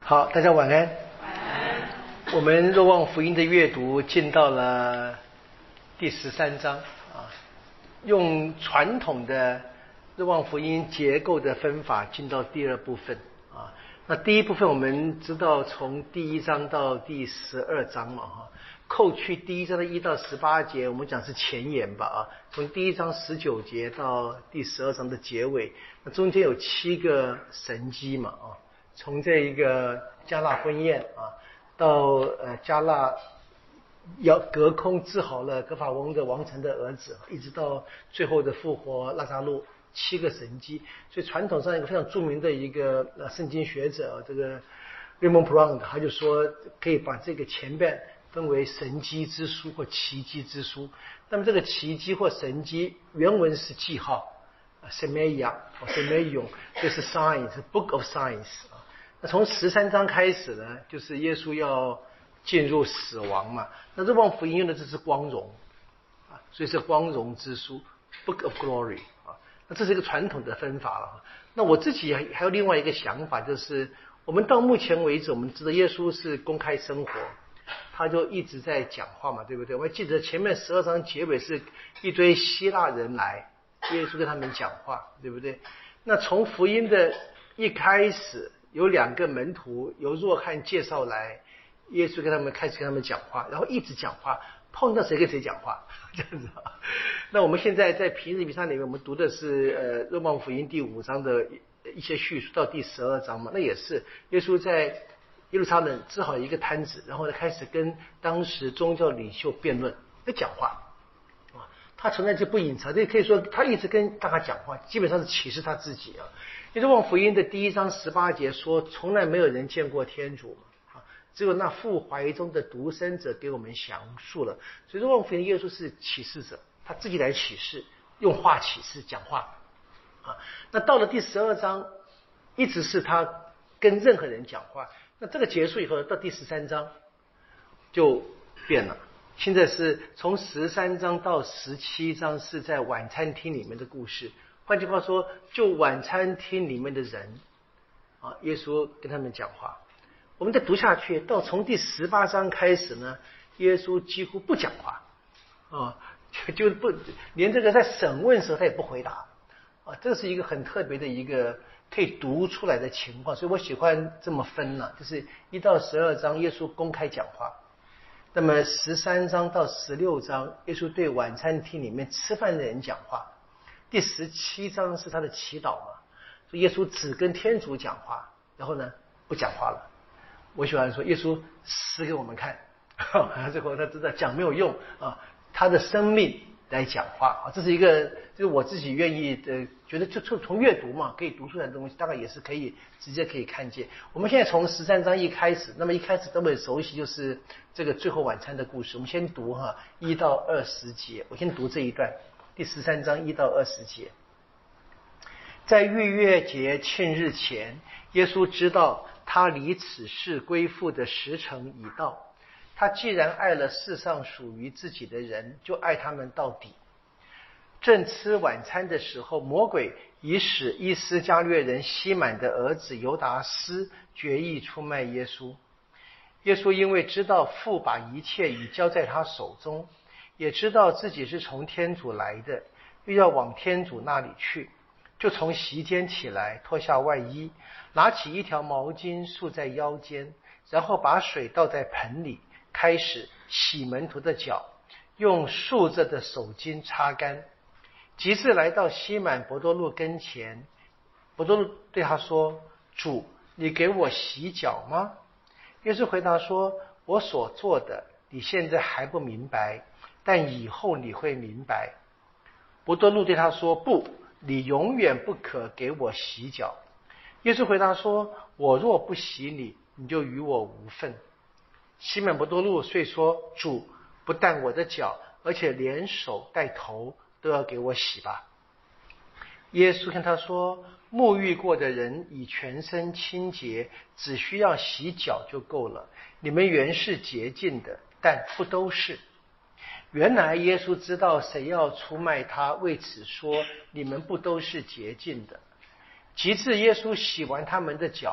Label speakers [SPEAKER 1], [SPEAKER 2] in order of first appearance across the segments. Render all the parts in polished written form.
[SPEAKER 1] 好，大家晚安。我们若望福音的阅读进到了第13章啊，用传统的若望福音结构的分法进到第二部分啊。那第一部分我们知道从第1章到第12章嘛哈，扣去第1章的1到18节，我们讲是前言吧啊。从第1章19节到第12章的结尾，那中间有7个神迹嘛啊。从这一个加纳婚宴啊，到加纳要隔空治好了格法翁的王臣的儿子，一直到最后的复活拉撒路，7个神迹。所以传统上一个非常著名的一个圣经学者这个 Raymond Brown 他就说可以把这个前半分为神迹之书或奇迹之书。那么这个奇迹或神迹原文是记号 Semeia 或 Semeion， 就是 Signs Book of Signs。那从13章开始呢，就是耶稣要进入死亡嘛。那若望福音用的这是光荣啊，所以是光荣之书 Book of Glory 啊。那这是一个传统的分法了。那我自己还有另外一个想法，就是我们到目前为止，我们知道耶稣是公开生活，他就一直在讲话嘛，对不对？我还记得前面12章结尾是一堆希腊人来，耶稣跟他们讲话，对不对？那从福音的一开始，有2个门徒由若翰介绍来，耶稣开始跟他们讲话，然后一直讲话，碰到谁跟谁讲话，这样子啊。那我们现在在平日弥撒里面，我们读的是若望福音第5章的一些叙述到第12章嘛，那也是耶稣在耶路撒冷治好一个摊子，然后呢开始跟当时宗教领袖辩论，在讲话啊，他存在就不隐藏，这可以说他一直跟大家讲话，基本上是启示他自己啊。因为若望福音的第1章18节说，从来没有人见过天主啊，只有那父怀中的独生者给我们详述了。所以若望福音耶稣是启示者，他自己来启示，用话启示讲话啊。那到了第12章，一直是他跟任何人讲话。那这个结束以后，到第13章就变了。现在是从13章到17章是在晚餐厅里面的故事。换句话说，就晚餐厅里面的人啊，耶稣跟他们讲话。我们再读下去，到从第18章开始呢，耶稣几乎不讲话啊，就不连这个在审问时候他也不回答啊，这是一个很特别的一个可以读出来的情况。所以我喜欢这么分呢，就是1到12章耶稣公开讲话，那么13章到16章耶稣对晚餐厅里面吃饭的人讲话。第17章是他的祈祷嘛，所以耶稣只跟天主讲话，然后呢不讲话了。我喜欢说耶稣死给我们看，最后他知道讲没有用啊，他的生命来讲话啊，这是一个就是我自己愿意的，觉得就从阅读嘛可以读出来的东西，大概也是可以直接可以看见。我们现在从13章一开始，那么一开始都很熟悉，就是这个最后晚餐的故事。我们先读1到20节，我先读这一段。第13章1到20节，在逾越节庆日前，耶稣知道他离此世归父的时辰已到。他既然爱了世上属于自己的人，就爱他们到底。正吃晚餐的时候，魔鬼已使伊斯加略人西满的儿子犹达斯决意出卖耶稣。耶稣因为知道父把一切已交在他手中，也知道自己是从天主来的，又要往天主那里去，就从席间起来，脱下外衣，拿起一条毛巾束在腰间，然后把水倒在盆里，开始洗门徒的脚，用竖着的手巾擦干。及至来到西满伯多禄跟前，伯多禄对他说：主，你给我洗脚吗？耶稣回答说：我所做的你现在还不明白，但以后你会明白。伯多禄对他说：不，你永远不可给我洗脚。耶稣回答说：我若不洗你，你就与我无分。西满伯多禄遂说：主，不但我的脚，而且连手带头都要给我洗吧。耶稣跟他说：沐浴过的人已全身清洁，只需要洗脚就够了。你们原是洁净的，但不都是。原来耶稣知道谁要出卖他，为此说你们不都是洁净的。及至耶稣洗完他们的脚，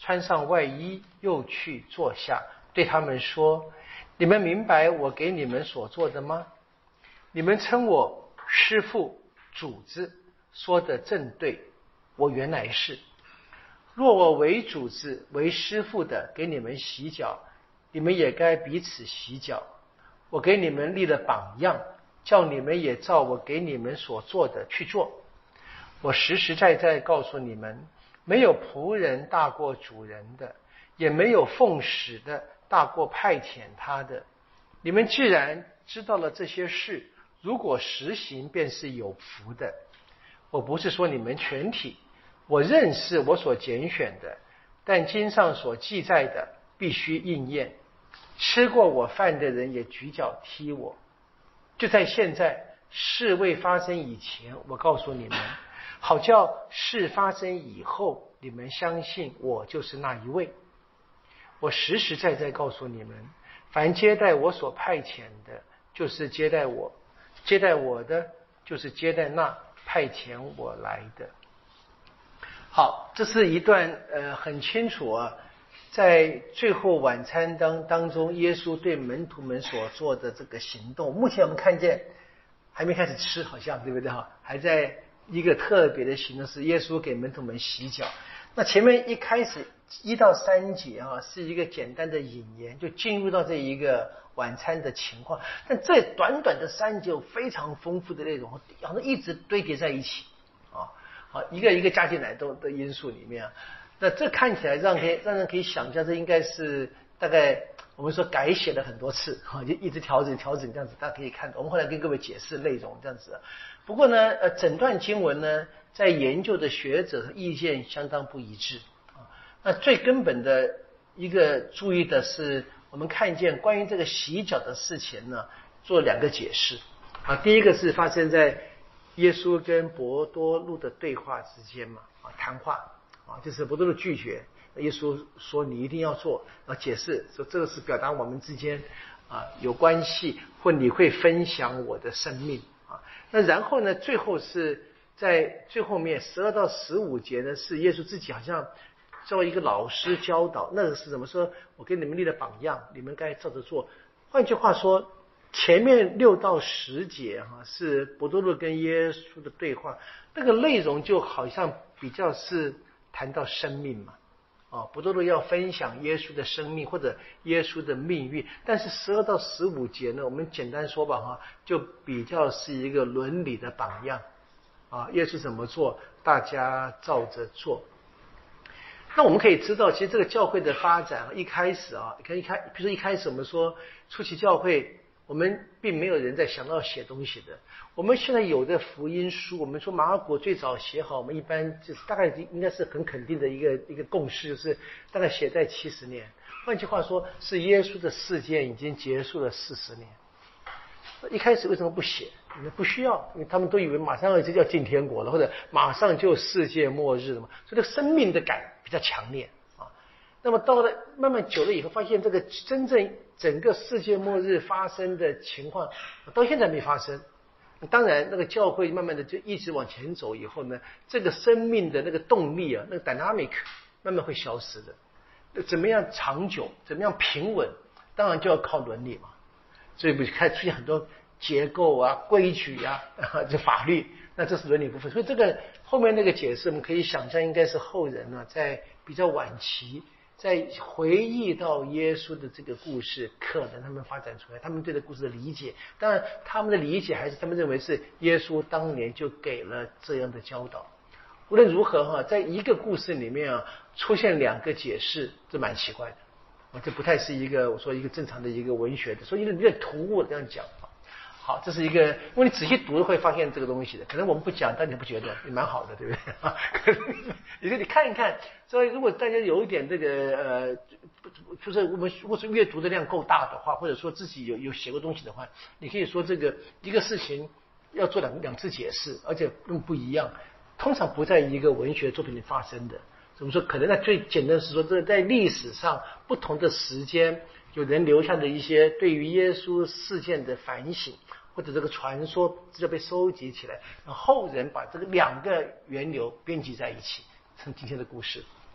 [SPEAKER 1] 穿上外衣，又去坐下，对他们说：你们明白我给你们所做的吗？你们称我师父、主子，说的正对，我原来是。若我为主子、为师父的给你们洗脚，你们也该彼此洗脚。我给你们立了榜样，叫你们也照我给你们所做的去做。我实实在在告诉你们，没有仆人大过主人的，也没有奉使的大过派遣他的。你们既然知道了这些事，如果实行，便是有福的。我不是说你们全体，我认识我所拣选的，但经上所记载的必须应验。吃过我饭的人也举脚踢我。就在现在，事未发生以前，我告诉你们，好叫事发生以后，你们相信我就是那一位。我实实在在告诉你们，凡接待我所派遣的，就是接待我；接待我的，就是接待那派遣我来的。好，这是一段很清楚啊，在最后晚餐当中，耶稣对门徒们所做的这个行动。目前我们看见还没开始吃，好像对不对哈？还在一个特别的行动，是耶稣给门徒们洗脚。那前面一开始1到3节啊，是一个简单的引言，就进入到这一个晚餐的情况。但这短短的3节有非常丰富的内容，好像一直堆叠在一起啊。好，一个一个加进来的因素里面啊，那这看起来让人可以想象，这应该是大概我们说改写了很多次啊，就一直调整这样子，大家可以看到。我们后来跟各位解释内容这样子。不过呢，整段经文呢，在研究的学者意见相当不一致啊。那最根本的一个注意的是，我们看见关于这个洗脚的事情呢，做2个解释啊。第一个是发生在耶稣跟伯多禄的对话之间嘛，谈话啊，就是伯多禄拒绝，耶稣说你一定要做，解释说这个是表达我们之间有关系，或你会分享我的生命啊。那然后呢，最后是在最后面12到15节呢，是耶稣自己好像作为一个老师教导，那个是怎么说？我给你们立了榜样，你们该照着做。换句话说，前面6到10节是伯多禄跟耶稣的对话，那个内容就好像比较是谈到生命嘛，伯多禄要分享耶稣的生命或者耶稣的命运。但是12到15节呢，我们简单说吧就比较是一个伦理的榜样耶稣怎么做，大家照着做。那我们可以知道，其实这个教会的发展一开始比如说一开始我们说初期教会，我们并没有人在想到写东西的。我们现在有的福音书，我们说马尔谷最早写好，我们一般就是大概应该是很肯定的一个共识，就是大概写在70年。换句话说，是耶稣的事件已经结束了40年。一开始为什么不写？因为不需要，因为他们都以为马上就要进天国了，或者马上就世界末日了嘛，所以这个生命的感比较强烈那么到了慢慢久了以后，发现这个真正整个世界末日发生的情况到现在没发生。当然那个教会慢慢的就一直往前走以后呢，这个生命的那个动力那个 dynamic 慢慢会消失的。怎么样长久，怎么样平稳，当然就要靠伦理嘛。所以不开始出现很多结构规矩这法律，那这是伦理部分。所以这个后面那个解释，我们可以想象应该是后人在比较晚期，在回忆到耶稣的这个故事，可能他们发展出来他们对这故事的理解。当然他们的理解还是他们认为是耶稣当年就给了这样的教导。无论如何在一个故事里面出现2个解释，这蛮奇怪的。这不太是一个我说一个正常的一个文学的，所以有点突兀这样讲好，这是一个，因为你仔细读会发现这个东西的。可能我们不讲，但你不觉得也蛮好的，对不对？你说你看一看，所以如果大家有一点这个就是我们如果是阅读的量够大的话，或者说自己有写过东西的话，你可以说这个一个事情要做两次解释，而且不一样，通常不在一个文学作品里发生的。怎么说？可能在最简单是说，这在历史上不同的时间，有人留下的一些对于耶稣事件的反省，或者这个传说资料被收集起来，然后后人把这个2个源流编辑在一起，成今天的故事。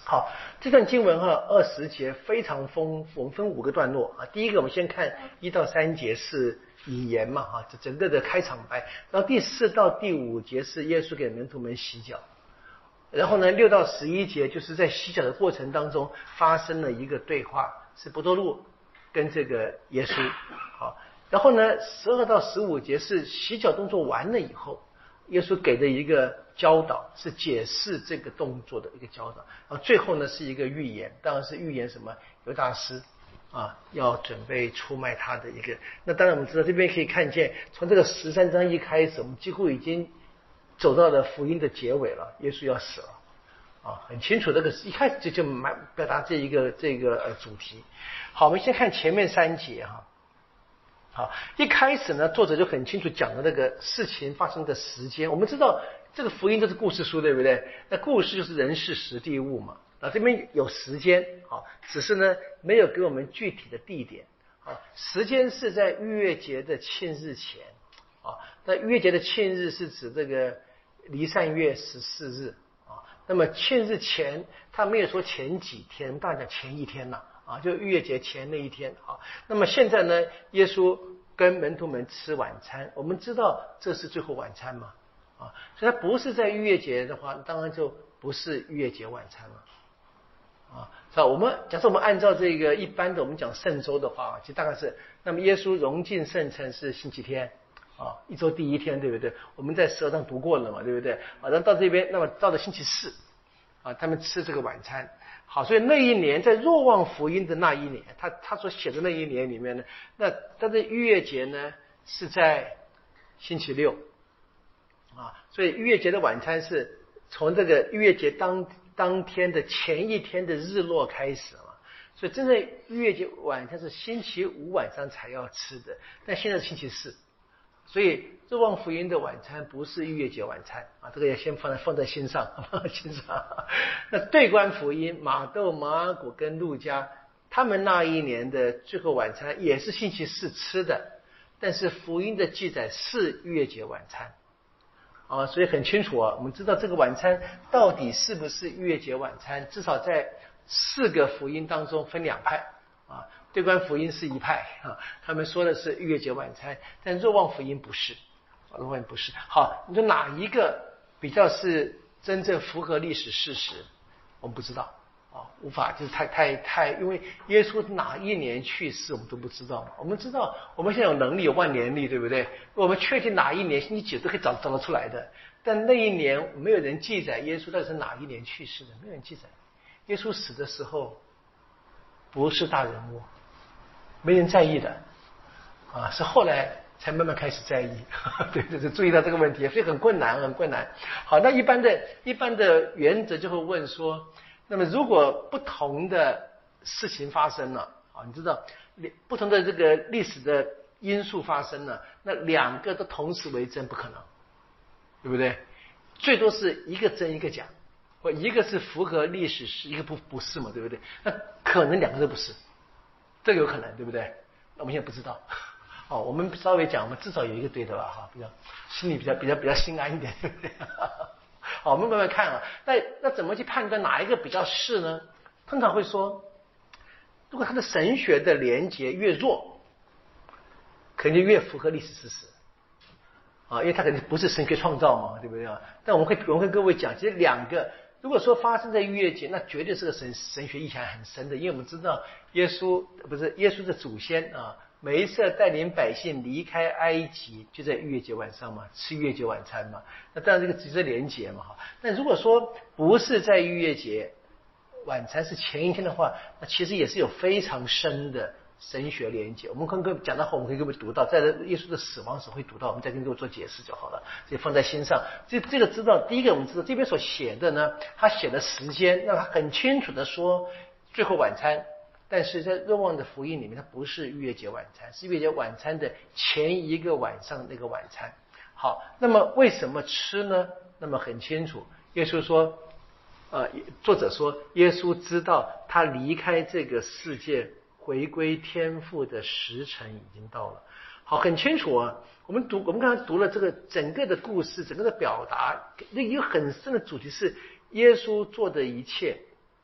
[SPEAKER 1] 好，这段经文20节非常丰富，我们分5个段落啊。第一个，我们先看1到3节是引言嘛，这整个的开场白。然后第4到第5节是耶稣给门徒们洗脚。然后呢，6到11节就是在洗脚的过程当中发生了一个对话，是伯多禄跟这个耶稣。好，然后呢，12到15节是洗脚动作完了以后，耶稣给的一个教导，是解释这个动作的一个教导。然后最后呢是一个预言，当然是预言什么犹大师要准备出卖他的一个。那当然我们知道这边可以看见，从这个13章一开始，我们几乎已经走到了福音的结尾了，耶稣要死了很清楚，这个一开始就表达这个主题。好，我们先看前面3节好，一开始呢，作者就很清楚讲了那个事情发生的时间。我们知道这个福音都是故事书，对不对？那故事就是人事时地物嘛。这边有时间只是呢没有给我们具体的地点时间是在逾越节的庆日前那逾越节的庆日是指这个离散月14日那么庆日前他没有说前几天，我们当然讲前一天了就逾越节前那一天那么现在呢，耶稣跟门徒们吃晚餐，我们知道这是最后晚餐嘛所以它不是在逾越节的话，当然就不是逾越节晚餐了是吧？假设我们按照这个一般的我们讲圣周的话，其实大概是，那么耶稣融进圣城是星期天一周第1天，对不对？我们在12章读过了嘛，对不对然后到这边，那么到了星期4他们吃这个晚餐。好，所以那一年在若望福音的那一年，他所写的那一年里面呢，那他的逾越节呢是在星期6所以逾越节的晚餐是从这个逾越节当天的前一天的日落开始嘛，所以真正逾越节晚餐是星期5晚上才要吃的，但现在是星期4，所以若望福音的晚餐不是逾越节晚餐这个也先放在心上心上。那对观福音，马窦、马尔谷跟路加，他们那一年的最后晚餐也是星期4吃的，但是福音的记载是逾越节晚餐所以很清楚我们知道这个晚餐到底是不是逾越节晚餐，至少在4个福音当中分2派对观福音是一派他们说的是逾越节晚餐，但若望福音不是若望不是。好，你说哪一个比较是真正符合历史事实，我们不知道无法就是太，因为耶稣哪一年去世我们都不知道嘛。我们知道我们现在有能力有万年历，对不对？我们确定哪一年星期几都可以找得出来的，但那一年没有人记载耶稣到底是哪一年去世的，没有人记载。耶稣死的时候不是大人物，没人在意的是后来才慢慢开始在意对，就是注意到这个问题，所以很困难。好，那一般的原则就会问说，那么如果不同的事情发生了你知道不同的这个历史的因素发生了，那2个都同时为真不可能，对不对？最多是一个真一个假，或一个是符合历史事，一个不是嘛，对不对？那可能2个都不是，这个有可能，对不对？那我们现在不知道我们稍微讲，我们至少有一个对的吧比较心里比较心安一点，对不对？好，我们慢慢看那怎么去判断哪一个比较是呢？通常会说，如果他的神学的连结越弱，可能就越符合历史事实因为他肯定不是神学创造嘛，对不对但我们会跟各位讲，其实2个如果说发生在逾越节，那绝对是个神学意涵很深的，因为我们知道耶稣的祖先梅瑟带领百姓离开埃及，就在逾越节晚上嘛，吃逾越节晚餐嘛，那当然这个只是连结嘛但如果说不是在逾越节晚餐是前一天的话，那其实也是有非常深的神学连结。我们跟各位讲到后，我们可以各位读到，在耶稣的死亡时会读到，我们再跟各位做解释就好了，所以放在心上。这个知道，第一个我们知道这边所写的呢，他写的时间，那他很清楚的说最后晚餐。但是在若望的福音里面，它不是逾越节晚餐，是逾越节晚餐的前一个晚上的那个晚餐。好，那么为什么吃呢？那么很清楚，耶稣说作者说耶稣知道他离开这个世界回归天父的时辰已经到了。好，很清楚我们刚才读了这个整个的故事，整个的表达，那一个很深的主题是耶稣做的一切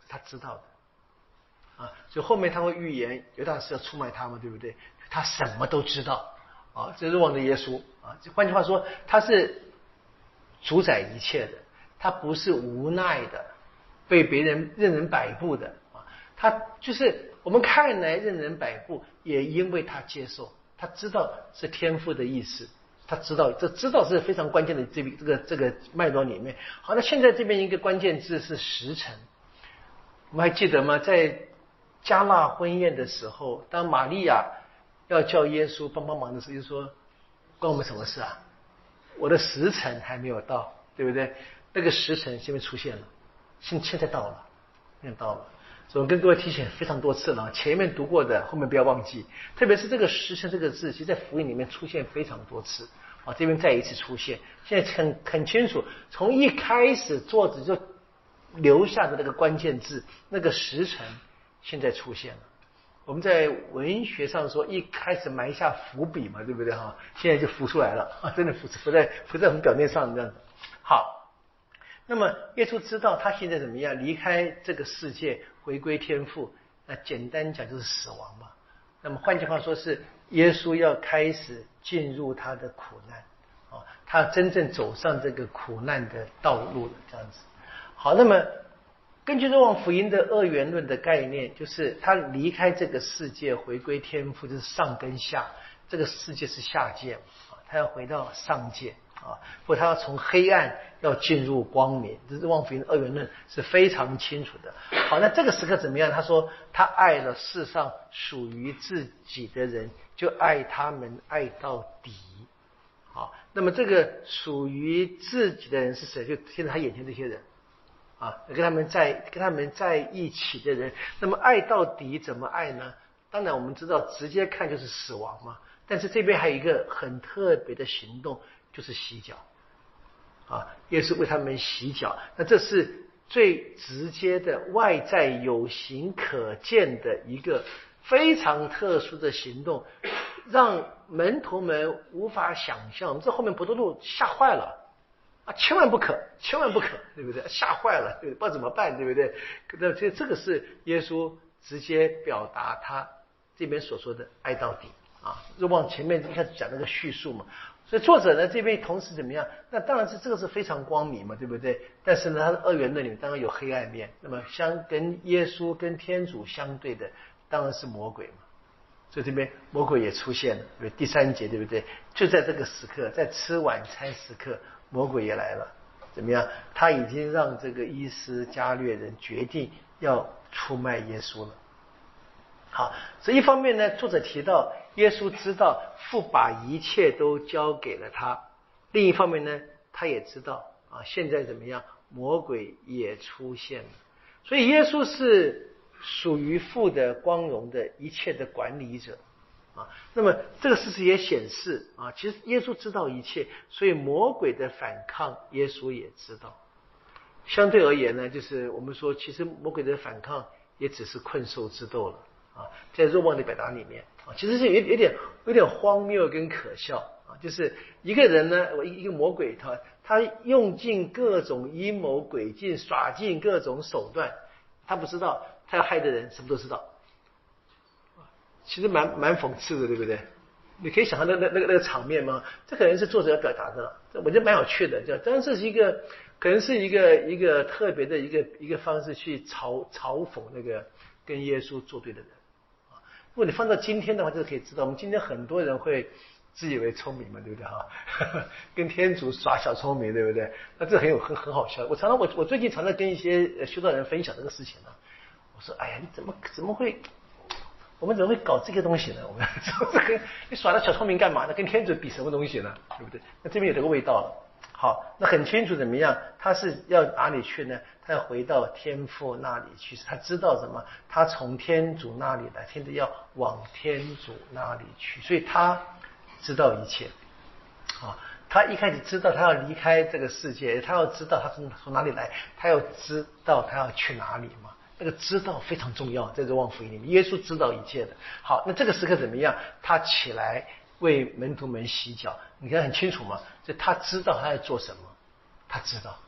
[SPEAKER 1] 他知道的啊。所以后面他会预言犹大是要出卖他嘛，对不对？他什么都知道啊，这是若望的耶稣啊。换句话说，他是主宰一切的，他不是无奈的被别人任人摆布的啊。他就是我们看来任人摆布，也因为他接受，他知道是天父的意思。他知道，这知道是非常关键的这个脉络里面。好，那现在这边一个关键字是时辰，我们还记得吗？在加纳婚宴的时候，当玛利亚要叫耶稣帮忙的时候，就说关我们什么事啊？我的时辰还没有到，对不对？那个时辰现在出现了，现在到了，现在到了。所以我跟各位提醒非常多次了，前面读过的后面不要忘记，特别是这个时辰这个字，其实在福音里面出现非常多次啊，这边再一次出现，现在很清楚，从一开始作者就留下的那个关键字，那个时辰现在出现了。我们在文学上说，一开始埋下伏笔嘛，对不对哈？现在就浮出来了啊，真的浮在我们表面上这样子。好，那么耶稣知道他现在怎么样离开这个世界，回归天父，那简单讲就是死亡嘛。那么换句话说是耶稣要开始进入他的苦难啊，他真正走上这个苦难的道路了，这样子。好，那么根据若望福音的二元论的概念，就是他离开这个世界，回归天父，就是上跟下，这个世界是下界啊，他要回到上界啊，或他要从黑暗要进入光明，这是若望福音的二元论是非常清楚的。好，那这个时刻怎么样？他说他爱了世上属于自己的人，就爱他们爱到底。好，那么这个属于自己的人是谁？就现在他眼前这些人啊，跟他们在一起的人，那么爱到底怎么爱呢？当然我们知道直接看就是死亡嘛，但是这边还有一个很特别的行动，就是洗脚啊，耶稣为他们洗脚，那这是最直接的外在有形可见的一个非常特殊的行动，让门徒们无法想象。我们这后面伯多禄吓坏了啊，千万不可，对不对？吓坏了，对不对？不知道怎么办，对不对？那这个是耶稣直接表达他这边所说的爱到底啊。若望前面一开始讲那个叙述嘛，所以作者呢这边同时怎么样？那当然是这个是非常光明嘛，对不对？但是呢，他的二元论里面当然有黑暗面。那么跟耶稣跟天主相对的，当然是魔鬼嘛。所以这边魔鬼也出现了，对不对？第3节，对不对？就在这个时刻，在吃晚餐时刻，魔鬼也来了。怎么样？他已经让这个伊斯加略人决定要出卖耶稣了。好，所以一方面呢，作者提到耶稣知道父把一切都交给了他；另一方面呢，他也知道啊，现在怎么样？魔鬼也出现了。所以耶稣是属于父的光荣的一切的管理者啊。那么这个事实也显示啊，其实耶稣知道一切，所以魔鬼的反抗耶稣也知道。相对而言呢，就是我们说其实魔鬼的反抗也只是困兽之斗了啊。在若望的表达里面啊，其实是有点荒谬跟可笑啊。就是一个人呢，一个魔鬼他用尽各种阴谋诡计，耍尽各种手段，他不知道他要害的人什么都知道，其实蛮讽刺的，对不对？你可以想象那个场面吗？这可能是作者要表达的，我觉得蛮有趣的。当然这是可能是一个特别的一个方式去嘲讽那个跟耶稣作对的人啊。如果你放到今天的话，就可以知道，我们今天很多人会自以为聪明嘛，对不对哈？跟天主耍小聪明，对不对？那这很好笑。我最近常常跟一些修道人分享这个事情呢。我说，哎呀，你怎么会？我们怎么会搞这个东西呢？我们你耍的小聪明干嘛呢？跟天主比什么东西呢？对不对？那这边有这个味道了。好，那很清楚怎么样？他是要哪里去呢？他要回到天父那里去。他知道什么？他从天主那里来，现在要往天主那里去，所以他知道一切。啊，他一开始知道他要离开这个世界，他要知道他从哪里来，他要知道他要去哪里嘛。那个知道非常重要，在这望福音里面，耶稣知道一切的。好，那这个时刻怎么样？他起来为门徒们洗脚，你看很清楚嘛？就他知道他在做什么，他知道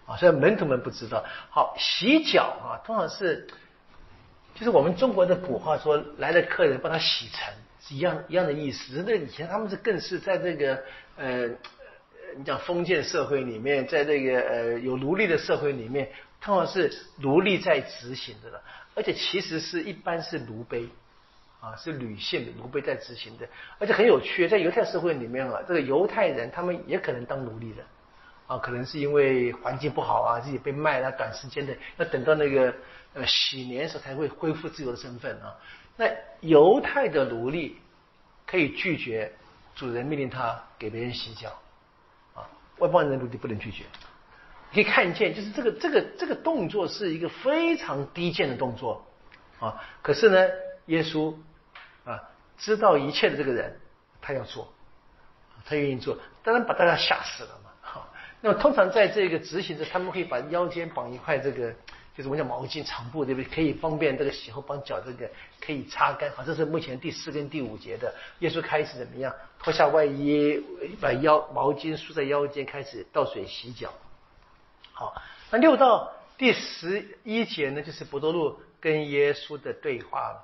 [SPEAKER 1] 啊，所以门徒们不知道。好，洗脚啊，通常是就是我们中国的古话说，来的客人帮他洗尘，是一样的意思。那以前他们是更是在这个你讲封建社会里面，在这个有奴隶的社会里面，通常是奴隶在执行的了，而且其实是一般是奴婢啊，是女性的奴婢在执行的，而且很有趣，在犹太社会里面啊，这个犹太人他们也可能当奴隶的啊，可能是因为环境不好啊，自己被卖了，短时间的要等到那个喜年的时候才会恢复自由的身份啊。那犹太的奴隶可以拒绝主人命令他给别人洗脚啊，外邦人的奴隶不能拒绝。你可以看见，就是这个动作是一个非常低贱的动作啊，可是呢，耶稣啊知道一切的这个人，他要做，他愿意做，当然把大家吓死了嘛。好，那么通常在这个执行的，他们会把腰间绑一块这个，就是我们讲毛巾长布，对不对？可以方便这个洗后帮脚这个可以擦干。好，这是目前第4跟第5节的。耶稣开始怎么样？脱下外衣，把毛巾束在腰间，开始倒水洗脚。好，那6到第11节呢，就是伯多禄跟耶稣的对话了。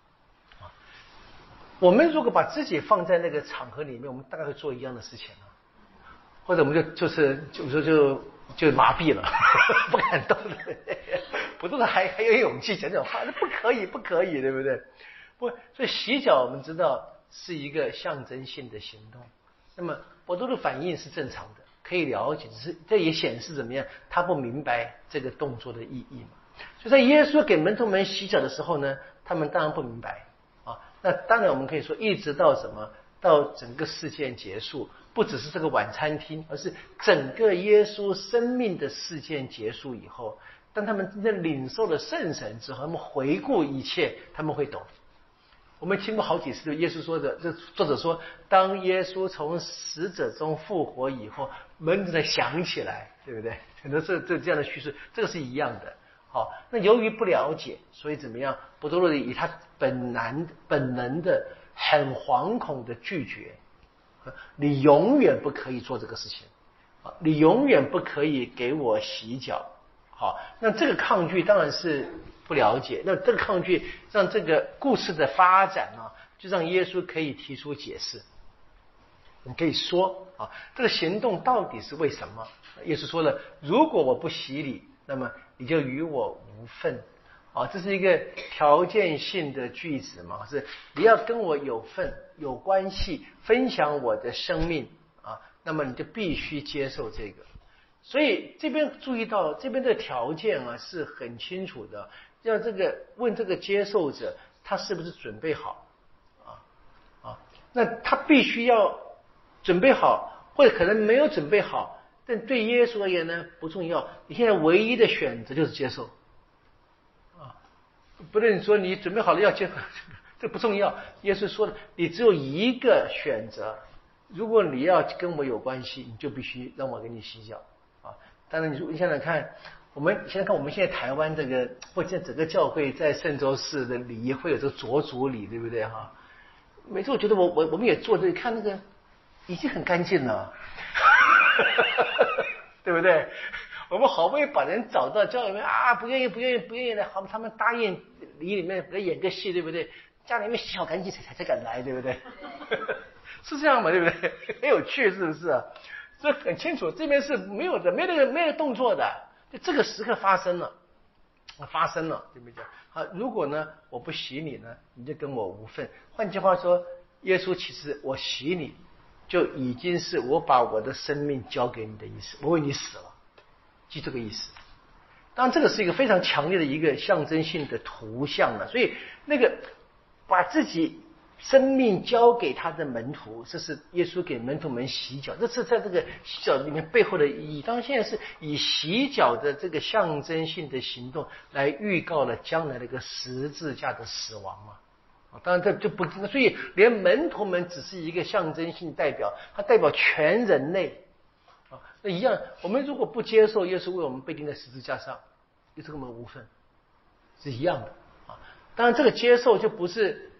[SPEAKER 1] 我们如果把自己放在那个场合里面，我们大概会做一样的事情啊，或者我们就麻痹了，不敢动了。伯多禄还有勇气讲这种话，那不可以，对不对？不，所以洗脚我们知道是一个象征性的行动。那么伯多禄反应是正常的，可以了解，只是这也显示怎么样，他不明白这个动作的意义嘛。所以在耶稣给门徒们洗脚的时候呢，他们当然不明白啊。那当然我们可以说，一直到什么，到整个事件结束，不只是这个晚餐厅，而是整个耶稣生命的事件结束以后，当他们真正领受了圣神之后，他们回顾一切，他们会懂。我们听过好几次，耶稣说的，这作者说，当耶稣从死者中复活以后，门徒才想起来，对不对？很多这样的叙述，这个是一样的。好，那由于不了解，所以怎么样？伯多禄以他本能的、很惶恐的拒绝，你永远不可以做这个事情，你永远不可以给我洗脚。好，那这个抗拒当然是不了解，那这个抗拒让这个故事的发展啊，就让耶稣可以提出解释。你可以说啊，这个行动到底是为什么？耶稣说了，如果我不洗你，那么你就与我无份。啊，这是一个条件性的句子嘛，是你要跟我有份、有关系，分享我的生命啊，那么你就必须接受这个。所以这边注意到这边的条件啊是很清楚的，要这个问这个接受者他是不是准备好啊？那他必须要准备好，或者可能没有准备好，但对耶稣而言呢不重要，你现在唯一的选择就是接受啊，不论说你准备好了要接受，这不重要。耶稣说了，你只有一个选择，如果你要跟我有关系，你就必须让我给你洗脚。当然，你想想看，我们现在台湾这个，或者整个教会在圣州市的礼仪会有这个着足礼，对不对哈？每次我觉得我们也做这个，看那个已经很干净了，对不对？我们好不容易把人找到教里面啊，不愿意来，好，他们答应礼里面给他演个戏，对不对？家里面洗好干净才敢来，对不对？是这样嘛，对不对？很有趣，是不是啊？这很清楚，这边是没有的，没那个动作的，就这个时刻发生了，对不对？好，如果呢我不洗你呢，你就跟我无份。换句话说，耶稣其实我洗你，就已经是我把我的生命交给你的意思，我为你死了，就这个意思。当然，这个是一个非常强烈的一个象征性的图像了，所以那个把自己生命交给他的门徒，这是耶稣给门徒们洗脚，这是在这个洗脚里面背后的意义。当然现在是以洗脚的这个象征性的行动来预告了将来的一个十字架的死亡嘛。当然这就不，所以连门徒们只是一个象征性代表，它代表全人类啊。那一样，我们如果不接受耶稣为我们被钉在十字架上，耶稣跟我们无份，是一样的啊。当然这个接受就不是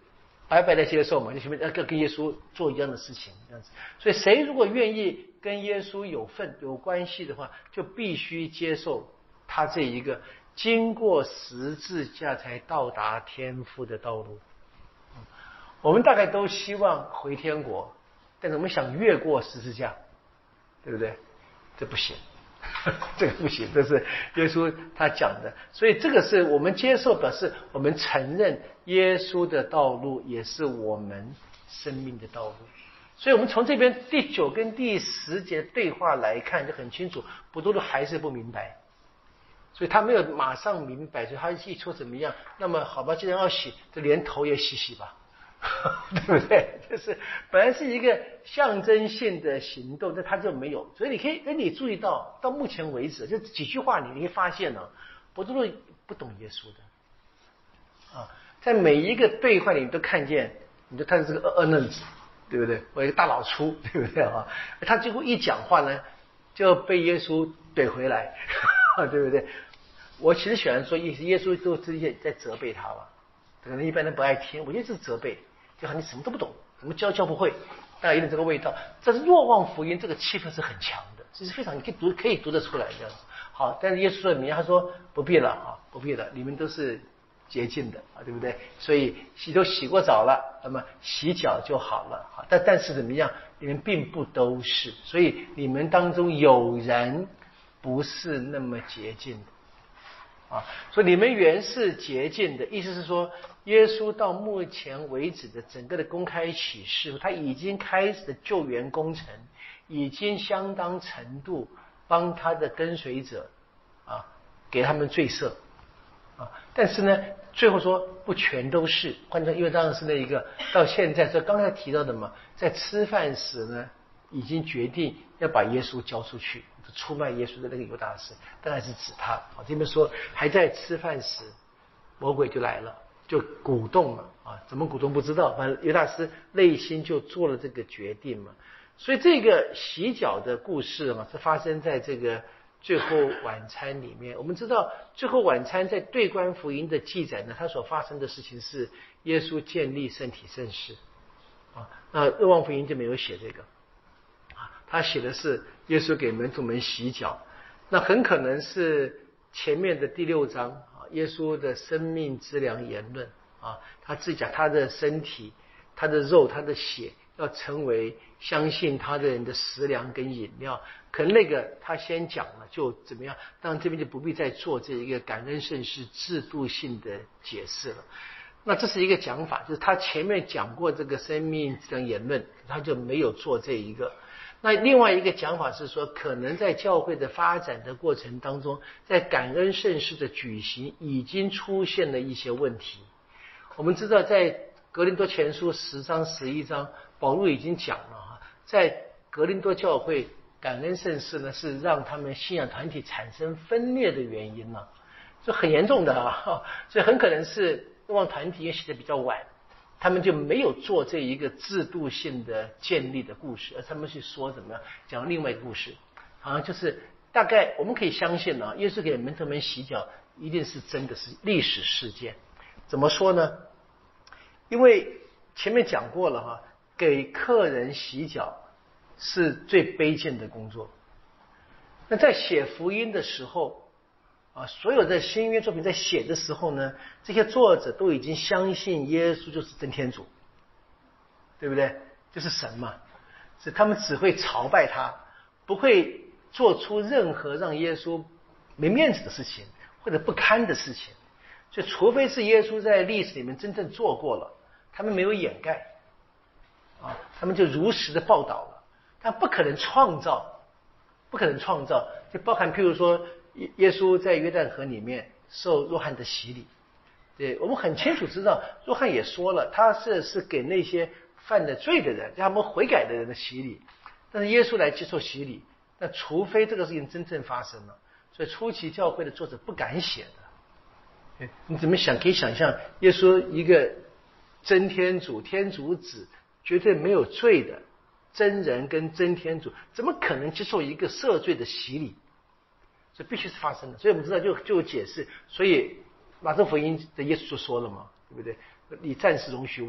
[SPEAKER 1] 白白的接受嘛，就前面要跟耶稣做一样的事情这样子。所以谁如果愿意跟耶稣有份有关系的话，就必须接受他这一个经过十字架才到达天父的道路。我们大概都希望回天国，但是我们想越过十字架，对不对？这不行。这个不行，这是耶稣他讲的，所以这个是我们接受，表示我们承认耶稣的道路也是我们生命的道路。所以我们从这边第9跟第10节对话来看就很清楚，伯多禄还是不明白，所以他没有马上明白，所以他一说怎么样，那么好吧，既然要洗，就连头也洗洗吧。对不对？就是本来是一个象征性的行动，但他就没有。所以你注意到目前为止，就几句话你会发现呢，伯多禄不懂耶稣的啊，在每一个对话里你都看见，你就看这个二愣子，对不对？我一个大老粗，对不对啊？他几乎一讲话呢，就被耶稣怼回来，对不对？我其实喜欢说，耶稣都直接在责备他吧。可能一般人不爱听，我觉得这是责备，就好像你什么都不懂，什么教不会，大概有点这个味道。但是若望福音这个气氛是很强的，这是非常你可以读得出来这样子。好，但是耶稣说明他说不必了啊，不必了，你们都是洁净的啊，对不对？所以都洗过澡了，那么洗脚就好了。好，但是怎么样？你们并不都是，所以你们当中有人不是那么洁净的。啊，所以你们原是洁净的，意思是说，耶稣到目前为止的整个的公开启示，他已经开始的救援工程，已经相当程度帮他的跟随者啊，给他们罪赦啊。但是呢，最后说不全都是，换成因为当然是那一个到现在，这刚才提到的嘛，在吃饭时呢，已经决定要把耶稣交出去。出卖耶稣的那个犹大师，当然是指他。好，这边说还在吃饭时，魔鬼就来了，就鼓动了啊，怎么鼓动不知道，反正犹大师内心就做了这个决定嘛。所以这个洗脚的故事嘛，是发生在这个最后晚餐里面。我们知道最后晚餐在对观福音的记载呢，它所发生的事情是耶稣建立圣体圣事啊，那若望福音就没有写这个。他写的是耶稣给门徒们洗脚，那很可能是前面的第6章啊，耶稣的生命之粮言论啊，他自己讲他的身体、他的肉、他的血要成为相信他的人的食粮跟饮料，可能那个他先讲了就怎么样，当然这边就不必再做这一个感恩圣事制度性的解释了。那这是一个讲法，就是他前面讲过这个生命之粮言论，他就没有做这一个。那另外一个讲法是说，可能在教会的发展的过程当中，在感恩圣事的举行已经出现了一些问题。我们知道在格林多前书10章11章，保罗已经讲了哈，在格林多教会感恩圣事呢是让他们信仰团体产生分裂的原因了，这很严重的啊，所以很可能是若望团体也写的比较晚。他们就没有做这一个制度性的建立的故事，而他们去说怎么样讲另外一个故事，好像就是大概我们可以相信啊，耶稣给门徒们洗脚一定是真的是历史事件。怎么说呢？因为前面讲过了哈，给客人洗脚是最卑贱的工作。那在写福音的时候啊，所有的新约作品在写的时候呢，这些作者都已经相信耶稣就是真天主，对不对？就是神嘛，是他们只会朝拜他，不会做出任何让耶稣没面子的事情或者不堪的事情。所以除非是耶稣在历史里面真正做过了，他们没有掩盖啊，他们就如实的报道了，但不可能创造，就包含譬如说耶稣在约旦河里面受若翰的洗礼，对，我们很清楚知道，若翰也说了，他是给那些犯了罪的人，让他们悔改的人的洗礼。但是耶稣来接受洗礼，那除非这个事情真正发生了，所以初期教会的作者不敢写的。你怎么想？可以想象，耶稣一个真天主、天主子，绝对没有罪的真人跟真天主，怎么可能接受一个赦罪的洗礼？所以必须是发生的，所以我们知道就有解释。所以马太福音的耶稣就说了嘛，对不对？你暂时容许我，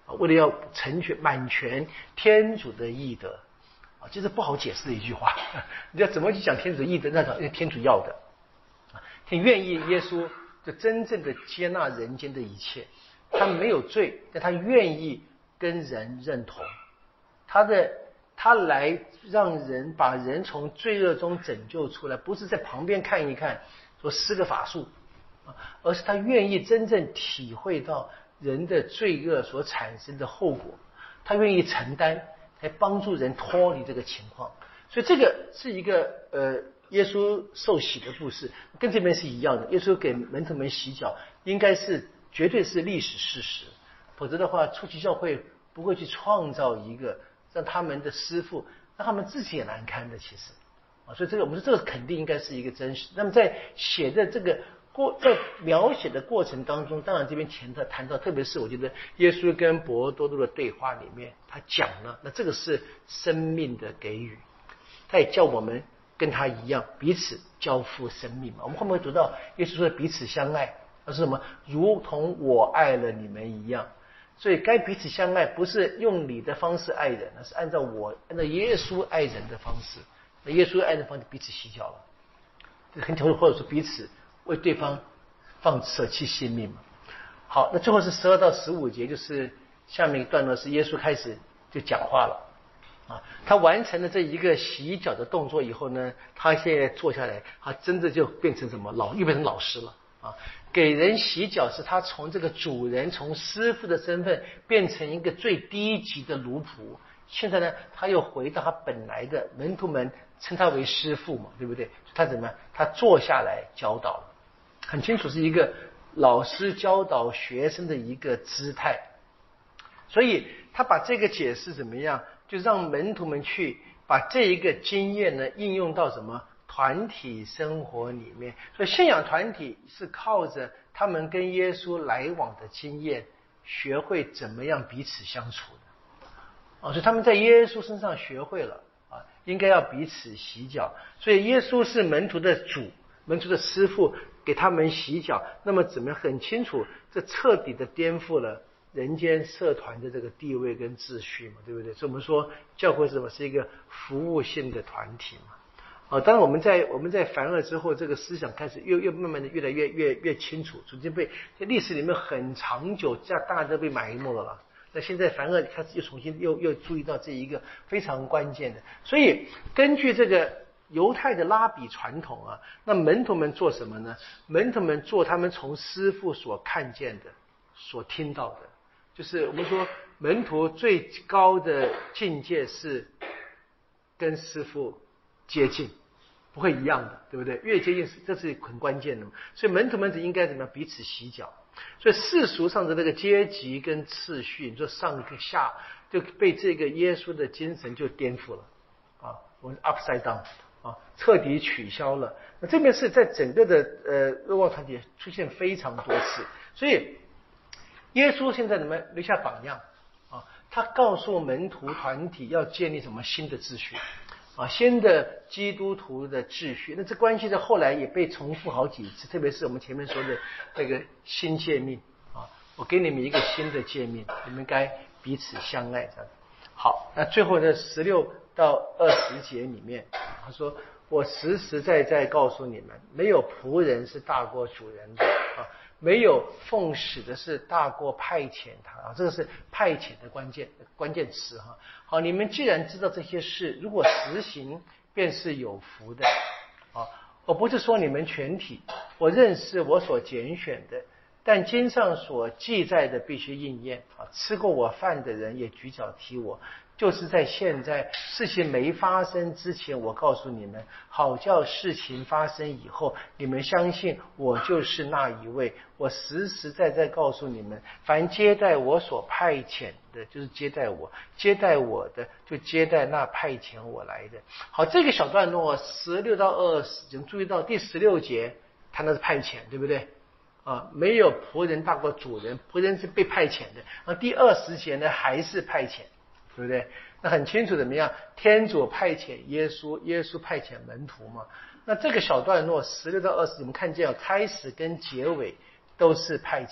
[SPEAKER 1] 为了要成全满全天主的义德啊，这是不好解释的一句话。你要怎么去讲天主的义德？那天主要的，天愿意耶稣就真正的接纳人间的一切，他没有罪，但他愿意跟人认同，他来让人把人从罪恶中拯救出来，不是在旁边看一看说施个法术，而是他愿意真正体会到人的罪恶所产生的后果，他愿意承担，来帮助人脱离这个情况。所以这个是一个耶稣受洗的故事，跟这边是一样的。耶稣给门徒们洗脚，应该是绝对是历史事实，否则的话，初期教会不会去创造一个让他们的师父让他们自己也难堪的，其实所以这个我们说这个肯定应该是一个真实。那么在写的这个在描写的过程当中，当然这边谈到，特别是我觉得耶稣跟伯多禄的对话里面，他讲了，那这个是生命的给予，他也叫我们跟他一样彼此交付生命嘛。我们后面会读到耶稣说彼此相爱，那是什么？如同我爱了你们一样。所以该彼此相爱，不是用你的方式爱人，而是按照耶稣爱人的方式。那耶稣爱人的方式彼此洗脚了，这很巧，或者说彼此为对方舍弃性命嘛。好，那最后是12到15节，就是下面一段呢，是耶稣开始就讲话了他完成了这一个洗脚的动作以后呢，他现在坐下来，他真的就变成什么又变成老师了给人洗脚是他从这个主人从师傅的身份变成一个最低级的奴仆，现在呢他又回到他本来的，门徒们称他为师傅嘛，对不对？他怎么样？他坐下来教导了，很清楚是一个老师教导学生的一个姿态。所以他把这个解释怎么样，就让门徒们去把这一个经验呢应用到什么团体生活里面。所以信仰团体是靠着他们跟耶稣来往的经验，学会怎么样彼此相处的所以他们在耶稣身上学会了应该要彼此洗脚。所以耶稣是门徒的主，门徒的师傅，给他们洗脚。那么怎么样？很清楚，这彻底的颠覆了人间社团的这个地位跟秩序嘛，对不对？所以我们说教会是什么？是一个服务性的团体嘛。当然我们在梵二之后，这个思想开始又慢慢的越来越清楚，逐渐被在历史里面很长久，这样大家都被埋没了。那现在梵二开始又重新又注意到这一个非常关键的。所以根据这个犹太的拉比传统那门徒们做什么呢？门徒们做他们从师父所看见的，所听到的。就是我们说门徒最高的境界是跟师父接近，不会一样的，对不对？越接近这是很关键的。所以门徒们应该怎么样？彼此洗脚。所以世俗上的这个阶级跟次序，你说上跟下就被这个耶稣的精神就颠覆了我们 upside down彻底取消了。那这边是在整个的若望团体出现非常多次。所以耶稣现在怎么留下榜样他告诉门徒团体要建立什么新的秩序新的基督徒的秩序。那这关系在后来也被重复好几次，特别是我们前面说的这个新诫命我给你们一个新的诫命，你们该彼此相爱这样。好，那最后的16到20节里面他说，我实实在在告诉你们，没有仆人是大过主人的没有奉使的是大过派遣他这个是派遣的关键词好，你们既然知道这些事，如果实行，便是有福的我不是说你们全体，我认识我所拣选的，但经上所记载的必须应验吃过我饭的人也举脚踢我，就是在现在事情没发生之前，我告诉你们，好叫事情发生以后，你们相信我就是那一位。我实实在在告诉你们，凡接待我所派遣的，就是接待我；接待我的，就接待那派遣我来的。好，这个小段落16到20，请注意到第16节谈的是派遣，对不对？没有仆人大过主人，仆人是被派遣的。第20节呢，还是派遣。对不对？那很清楚怎么样？天主派遣耶稣，耶稣派遣门徒嘛。那这个小段落16到20，我们看见开始跟结尾都是派遣嘛，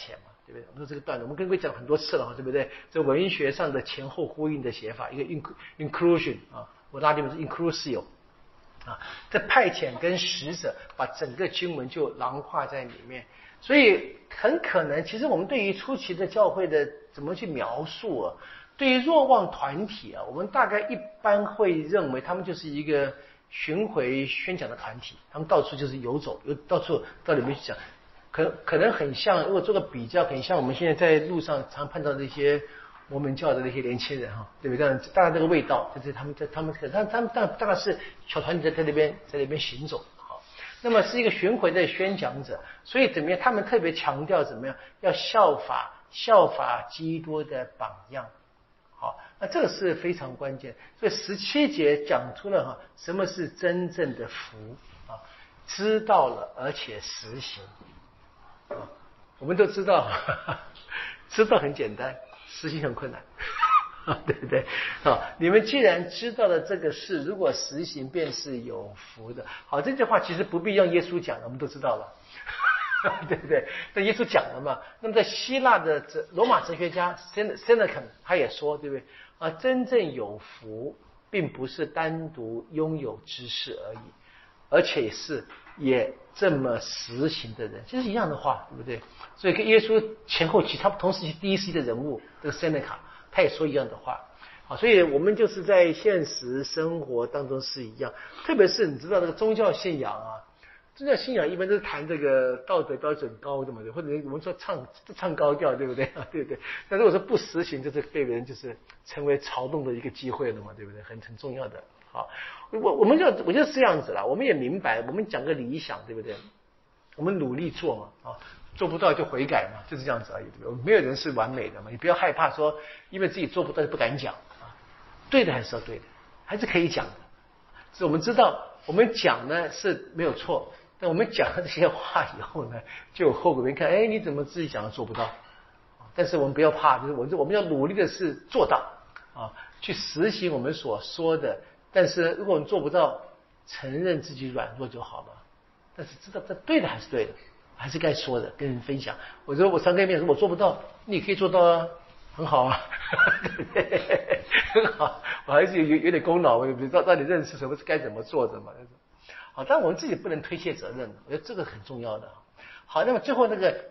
[SPEAKER 1] 对不对？我们说这个段落，我们跟各位讲很多次了，对不对？这文学上的前后呼应的写法，一个 inclusion 啊，我拉丁文是 inclusio 啊，这派遣跟使者把整个经文就囊括在里面，所以很可能，其实我们对于初期的教会的怎么去描述啊？对于若望团体啊，我们大概一般会认为他们就是一个巡回宣讲的团体，他们到处就是游走，到处到里面去讲，可能很像，如果做个比较，很像我们现在在路上常碰到的一些摩门教的那些年轻人哈，对不对？大概这个味道，就是他们大概是小团体在那边行走。那么是一个巡回的宣讲者，所以怎么样？他们特别强调怎么样？要效法基督的榜样。好，那这个是非常关键。所以17节讲出了什么是真正的福啊？知道了而且实行啊。我们都知道，知道很简单，实行很困难。对不对？你们既然知道了这个事，如果实行，便是有福的。好，这句话其实不必让耶稣讲的，我们都知道了，对不对？但耶稣讲了嘛。那么在希腊的罗马哲学家 Seneca 他也说，对不对？真正有福，并不是单独拥有知识而已，而且也这么实行的人，这是一样的话，对不对？所以跟耶稣前后期，他同时期第一世纪的人物，这个 Seneca。他也说一样的话，好，所以我们就是在现实生活当中是一样，特别是你知道这个宗教信仰啊，宗教信仰一般都是谈这个道德标准高的嘛，或者我们说唱高调，对不对？对不对？但如果说不实行，就是对人就是成为嘲弄的一个机会了嘛，对不对？很重要的。好，我就是这样子啦，我们也明白，我们讲个理想，对不对？我们努力做嘛，做不到就悔改嘛，就是这样子而已，对不对？没有人是完美的嘛，你不要害怕说因为自己做不到就不敢讲啊，对的还是要对的，还是可以讲的。所以我们知道，我们讲呢是没有错，但我们讲了这些话以后呢，就有后果。别人看，你怎么自己讲的做不到？但是我们不要怕，就是我们要努力的是做到啊，去实行我们所说的。但是如果我们做不到，承认自己软弱就好了。但是知道这对的还是对的。还是该说的，跟人分享。我说我常跟别人说，我做不到，你可以做到啊，很好啊，很好。我还是有点功劳，我也不知道到底认识什么是该怎么做的嘛。好，但我们自己不能推卸责任，我觉得这个很重要的。好，那么最后那个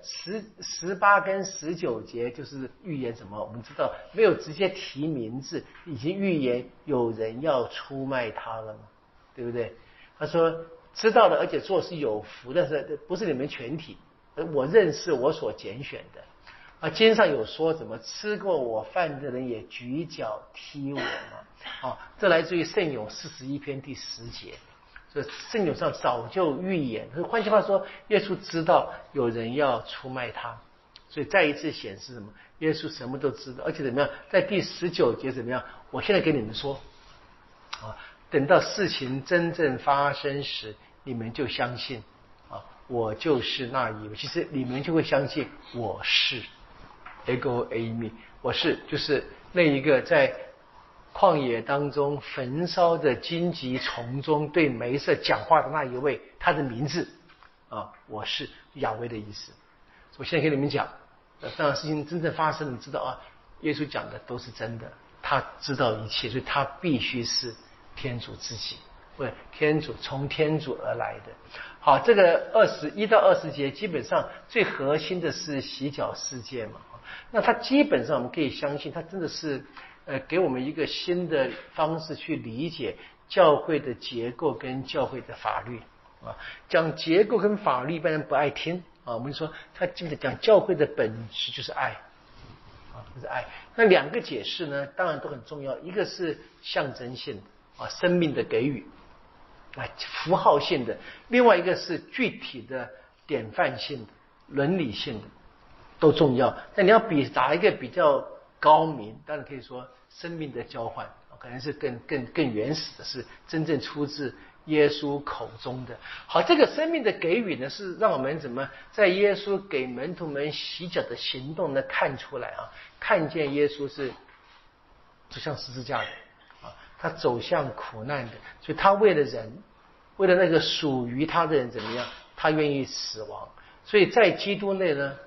[SPEAKER 1] 18跟19节就是预言什么？我们知道没有直接提名字，已经预言有人要出卖他了嘛，对不对？他说。知道了，而且做是有福的，是不是你们全体？我认识我所拣选的。经上有说怎么吃过我饭的人也举脚踢我嘛？这来自于圣咏41篇第10节。所以圣咏上早就预言，换句话说，耶稣知道有人要出卖他，所以再一次显示什么？耶稣什么都知道，而且怎么样？在第19节怎么样？我现在跟你们说，等到事情真正发生时，你们就相信我就是那一位。其实你们就会相信我是 ego eimi， 我是就是那一个在旷野当中焚烧的荆棘丛中对梅瑟讲话的那一位，他的名字我是亚威的意思。我现在跟你们讲，当事情真正发生，你知道耶稣讲的都是真的，他知道一切，所以他必须是天主自己，天主从天主而来的。好，这个21到20节基本上最核心的是洗脚事件嘛。那它基本上我们可以相信，它真的是给我们一个新的方式去理解教会的结构跟教会的法律讲结构跟法律一般人不爱听我们说它基本讲教会的本质就是爱就是爱。那两个解释呢当然都很重要，一个是象征性的生命的给予符号性的，另外一个是具体的典范性的伦理性的，都重要。但你要打一个比较高明，当然可以说生命的交换可能是更原始的，是真正出自耶稣口中的。好，这个生命的给予呢，是让我们怎么在耶稣给门徒们洗脚的行动呢看出来看见耶稣是走向十字架的他走向苦难的，所以他为了人，为了那个属于他的人怎么样，他愿意死亡。所以在基督内呢，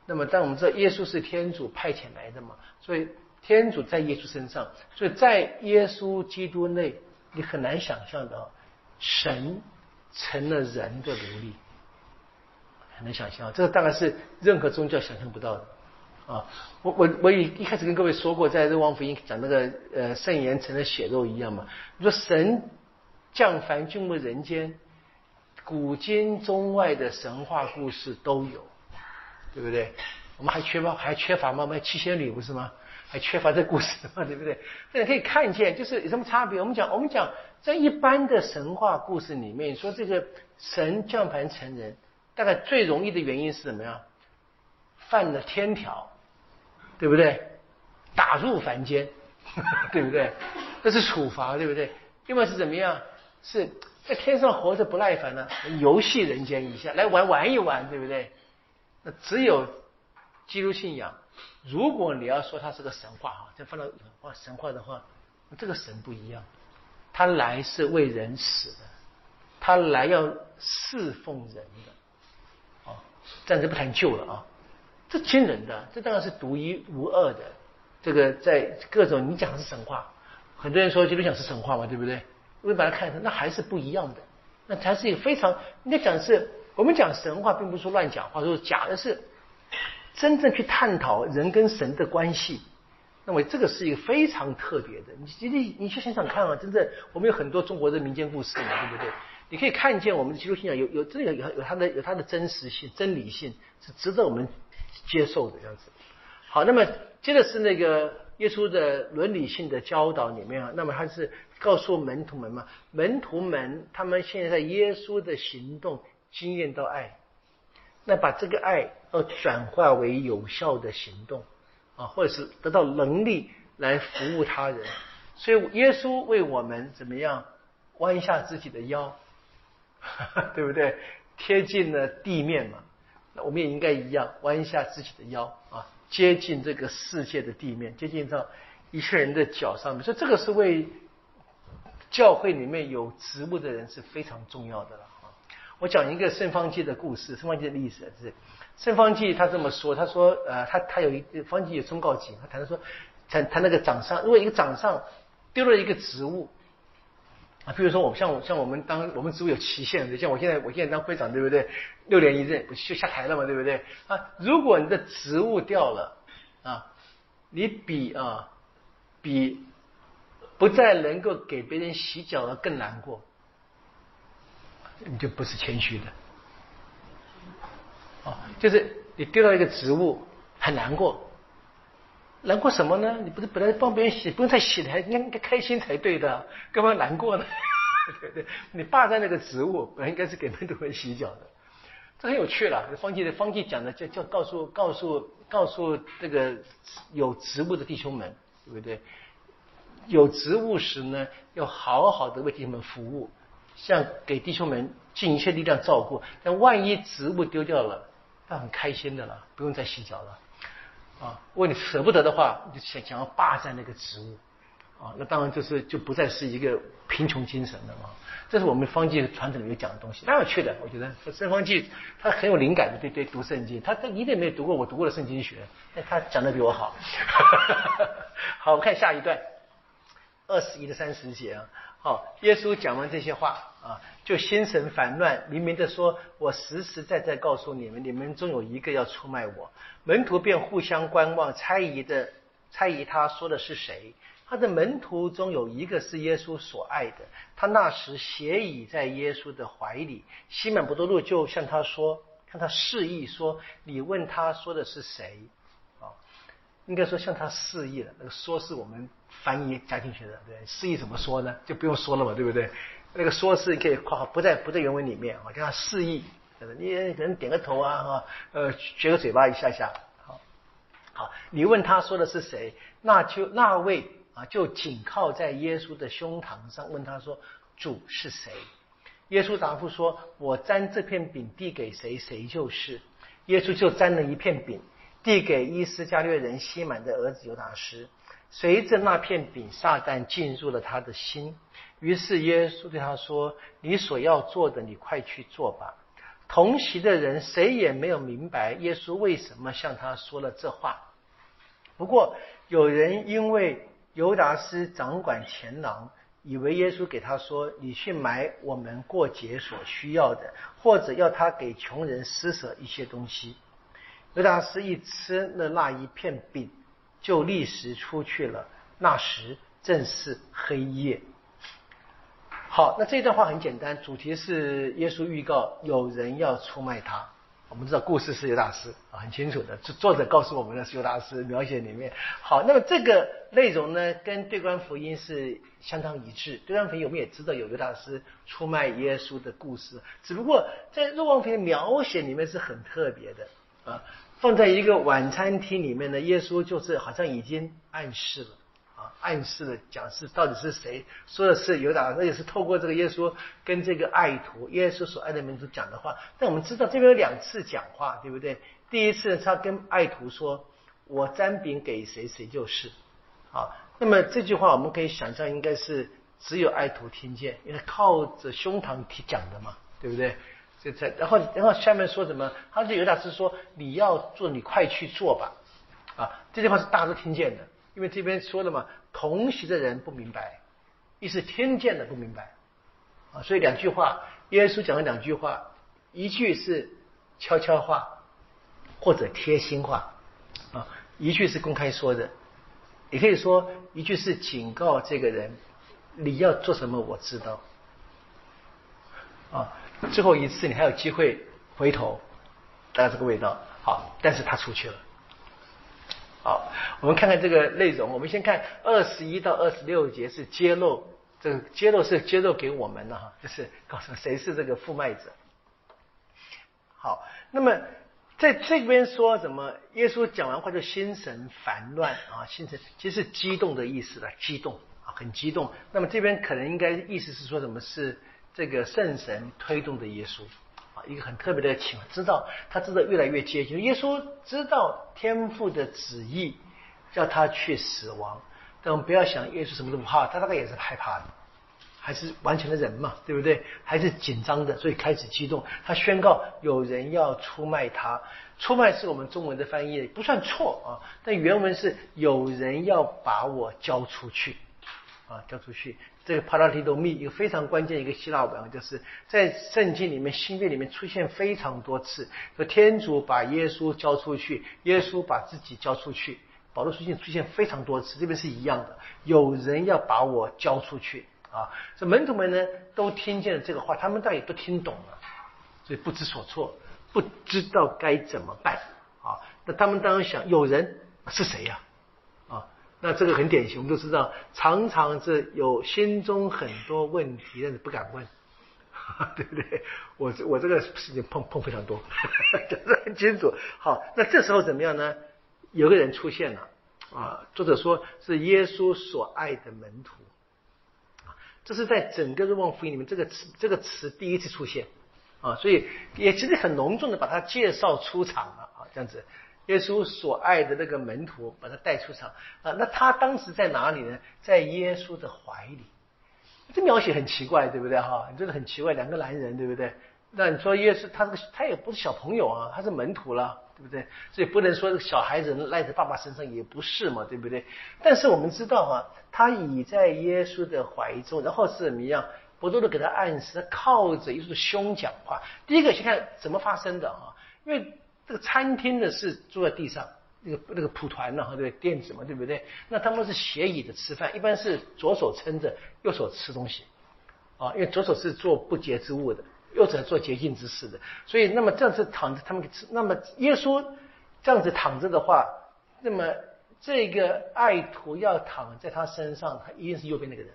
[SPEAKER 1] 那么当我们知道耶稣是天主派遣来的嘛，所以天主在耶稣身上，所以在耶稣基督内，你很难想象的神成了人的奴隶，很难想象，这个当然是任何宗教想象不到的啊！我一开始跟各位说过，在若望福音讲那个圣言成了血肉一样嘛。你说神降凡进入人间，古今中外的神话故事都有，对不对？我们还缺乏吗？我们七仙女不是吗？还缺乏这故事嘛，对不对？这你可以看见，就是有什么差别？我们讲在一般的神话故事里面，说这个神降凡成人，大概最容易的原因是怎么样？犯了天条，对不对？打入凡间，对不对？这是处罚，对不对？另外是怎么样？是在天上活着不耐烦呢，游戏人间一下，来玩一玩，对不对？那只有基督信仰。如果你要说它是个神话啊，再放到神话的话，这个神不一样，他来是为人死的，他来要侍奉人的，暂时不谈旧了啊，这惊人的，这当然是独一无二的。这个在各种你讲的是神话，很多人说基督讲是神话嘛，对不对？我们把它看成那还是不一样的，那才是一个非常应该讲是我们讲神话，并不是说乱讲话，说假的是。真正去探讨人跟神的关系，那么这个是一个非常特别的。你去想想看啊，真正我们有很多中国的民间故事嘛，对不对？你可以看见我们的基督信仰有它的真实性、真理性，是值得我们接受的这样子。好，那么接着是那个耶稣的伦理性的教导里面啊，那么他是告诉门徒们嘛，门徒们他们现在在耶稣的行动经验到爱。那把这个爱要转化为有效的行动啊，或者是得到能力来服务他人。所以耶稣为我们怎么样弯下自己的腰，对不对？贴近了地面嘛，那我们也应该一样弯下自己的腰啊，接近这个世界的地面，接近到一切人的脚上面。所以这个是为教会里面有职务的人是非常重要的了。我讲一个圣方济的故事，圣方济的历史是圣方济他这么说，他说他有一个方济有忠告集，他谈说谈那个掌上，如果一个掌上丢了一个职务啊，比如说像我们职务有期限的，像我现在当会长，对不对？6年一任，我就下台了嘛，对不对？啊，如果你的职务掉了啊，你比不再能够给别人洗脚而更难过。你就不是谦虚的，就是你丢到一个职务很难过，难过什么呢？你不是本来帮别人洗，不用再洗了，应该开心才对的，干嘛难过呢？对不对？你霸占那个职务，本来应该是给门徒们洗脚的，这很有趣了。方济讲的叫告诉这个有职务的弟兄们，对不对？有职务时呢，要好好的为弟兄们服务。像给弟兄们尽一切力量照顾，但万一职务丢掉了，那很开心的了，不用再洗脚了啊！如果你舍不得的话，你就想要霸占那个职务啊，那当然就不再是一个贫穷精神了嘛。这是我们方济传统里面讲的东西，蛮有趣的。我觉得圣方济他很有灵感的，对读圣经，他一定没有读过我读过的圣经学，但他讲的比我好。好，我们看下一段，21到30节啊。好，耶稣讲完这些话啊，就心神烦乱，明明的说：“我实实在在告诉你们，你们中有一个要出卖我。”门徒便互相观望，猜疑他说的是谁。他的门徒中有一个是耶稣所爱的，他那时斜倚在耶稣的怀里。西满伯多禄就向他说，向他示意说：“你问他说的是谁？”应该说向他示意了，那个说是我们翻译加进去的，对，示意怎么说呢？就不用说了嘛，对不对？那个说是可以括号不在原文里面，我叫他示意，你可能点个头啊，撅个嘴巴一下下，好，你问他说的是谁？那位啊，就紧靠在耶稣的胸膛上，问他说：“主是谁？”耶稣答复说：“我沾这片饼递给谁，谁就是。”耶稣就沾了一片饼，递给伊斯加略人西满的儿子犹达斯。随着那片饼，撒旦进入了他的心。于是耶稣对他说：“你所要做的，你快去做吧。” 同席的人谁也没有明白耶稣为什么向他说了这话。不过有人因为犹达斯掌管钱囊，以为耶稣给他说，你去买我们过节所需要的，或者要他给穷人施舍一些东西。犹达斯一吃了那一片饼，就立时出去了。那时正是黑夜。好，那这段话很简单，主题是耶稣预告有人要出卖他。我们知道故事是犹达斯很清楚的，作者告诉我们的是犹达斯描写里面。好，那么这个内容呢，跟对观福音是相当一致。对观福音我们也知道有犹达斯出卖耶稣的故事，只不过在若望福音描写里面是很特别的啊。放在一个晚餐厅里面呢，耶稣就是好像已经暗示了。暗示了讲是到底是谁说的是犹达斯，也是透过这个耶稣跟这个爱徒，耶稣所爱的门徒讲的话。但我们知道这边有2次讲话，对不对？第一次他跟爱徒说，我沾饼给谁谁就是那么这句话我们可以想象应该是只有爱徒听见，因为他靠着胸膛讲的嘛，对不对？然后下面说什么？他对犹达斯说，你要做你快去做吧。这句话是大家都听见的，因为这边说了嘛，同席的人不明白，意思听见的不明白所以2句话，耶稣讲了2句话，一句是悄悄话或者贴心话一句是公开说的，也可以说一句是警告这个人，你要做什么我知道最后一次你还有机会回头，大概这个味道。好，但是他出去了。好，我们看看这个内容。我们先看21到26节是揭露，这个揭露是揭露给我们的就是告诉谁是这个负卖者。好，那么在这边说什么？耶稣讲完话就心神烦乱心神其实是激动的意思了，激动很激动。那么这边可能应该意思是说什么是这个圣神推动的耶稣一个很特别的情况，他知道越来越接近。耶稣知道天父的旨意叫他去死亡，但我们不要想耶稣什么都不怕，他大概也是害怕的，还是完全的人嘛，对不对？还是紧张的，所以开始激动。他宣告有人要出卖他，出卖是我们中文的翻译不算错但原文是有人要把我交出去交出去。这个 paradidomi 一个非常关键的一个希腊文，就是在圣经里面新约里面出现非常多次，说天主把耶稣交出去，耶稣把自己交出去。保罗书信出现非常多次，这边是一样的，有人要把我交出去这门徒们呢都听见了这个话，他们倒也都听懂了，所以不知所措，不知道该怎么办那他们当然想，有人是谁呀那这个很典型，我们都知道，常常是有心中很多问题，但是不敢问，对不对？我这个事情碰非常多，讲得很清楚。好，那这时候怎么样呢？有个人出现了作者说是耶稣所爱的门徒这是在整个若望福音里面这个词第一次出现所以也其实很隆重的把他介绍出场了这样子。耶稣所爱的那个门徒把他带出场那他当时在哪里呢？在耶稣的怀里。这描写很奇怪，对不对你这个很奇怪，2个男人，对不对？那你说耶稣他也不是小朋友他是门徒了，对不对？所以不能说小孩子赖在爸爸身上，也不是嘛，对不对？但是我们知道他倚在耶稣的怀中，然后是怎么样？伯多禄给他暗示，他靠着耶稣的胸讲话。第一个先看怎么发生的因为这个餐厅的是坐在地上，那个蒲团对不对？垫子嘛，对不对？那他们是斜倚着吃饭，一般是左手撑着，右手吃东西因为左手是做不洁之物的，右手做洁净之事的，所以那么这样子躺着他们吃。那么耶稣这样子躺着的话，那么这个爱徒要躺在他身上，他一定是右边那个人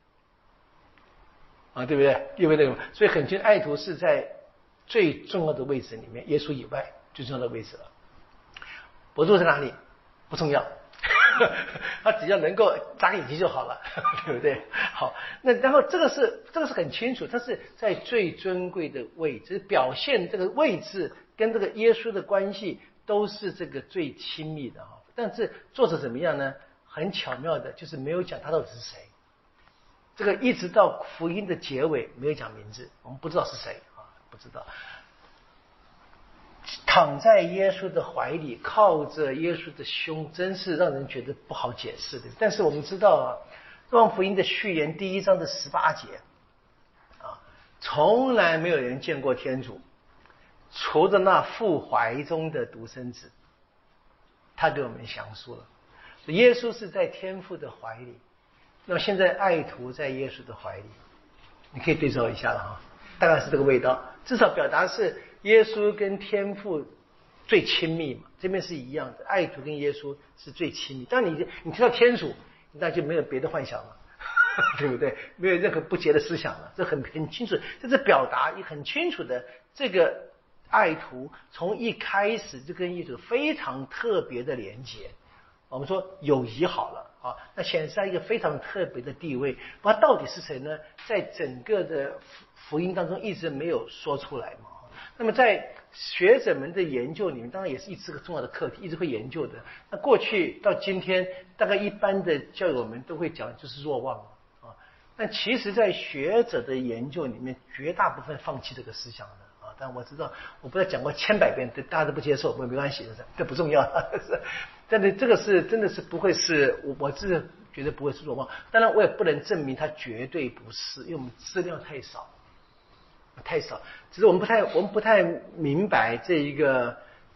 [SPEAKER 1] 对不对？右边那个人，所以很清楚，爱徒是在最重要的位置里面，耶稣以外最重要的位置了。伯多禄在哪里不重要他只要能够眨眼睛就好了对不对？好，那然后这个是很清楚，他是在最尊贵的位置，表现这个位置跟这个耶稣的关系都是这个最亲密的但是作者怎么样呢？很巧妙的就是没有讲他到底是谁，这个一直到福音的结尾没有讲名字，我们不知道是谁不知道。 躺在耶稣的怀里，靠着耶稣的胸，真是让人觉得不好解释的。但是我们知道啊，若望福音的序言第1章的18节啊，从来没有人见过天主，除了那父怀中的独生子，他给我们详述了，耶稣是在天父的怀里，那么现在爱徒在耶稣的怀里，你可以对照一下了哈，大概是这个味道，至少表达是耶稣跟天父最亲密嘛，这边是一样的，爱徒跟耶稣是最亲密。当你听到天主，那就没有别的幻想了，对不对？没有任何不洁的思想了，这很清楚，这是表达也很清楚的。这个爱徒从一开始就跟耶稣非常特别的连结，我们说友谊好了啊，那显示他一个非常特别的地位。他到底是谁呢？在整个的福音当中一直没有说出来嘛。那么在学者们的研究里面，当然也是一直个重要的课题，一直会研究的。那过去到今天，大概一般的教友们都会讲，就是若望啊。但其实，在学者的研究里面，绝大部分放弃这个思想的啊。但我知道，我不知道讲过100遍，大家都不接受，没关系，这不重要。但是这个是真的是不会是，我是觉得不会是若望。当然，我也不能证明它绝对不是，因为我们资料太少。只是我们不太明白这个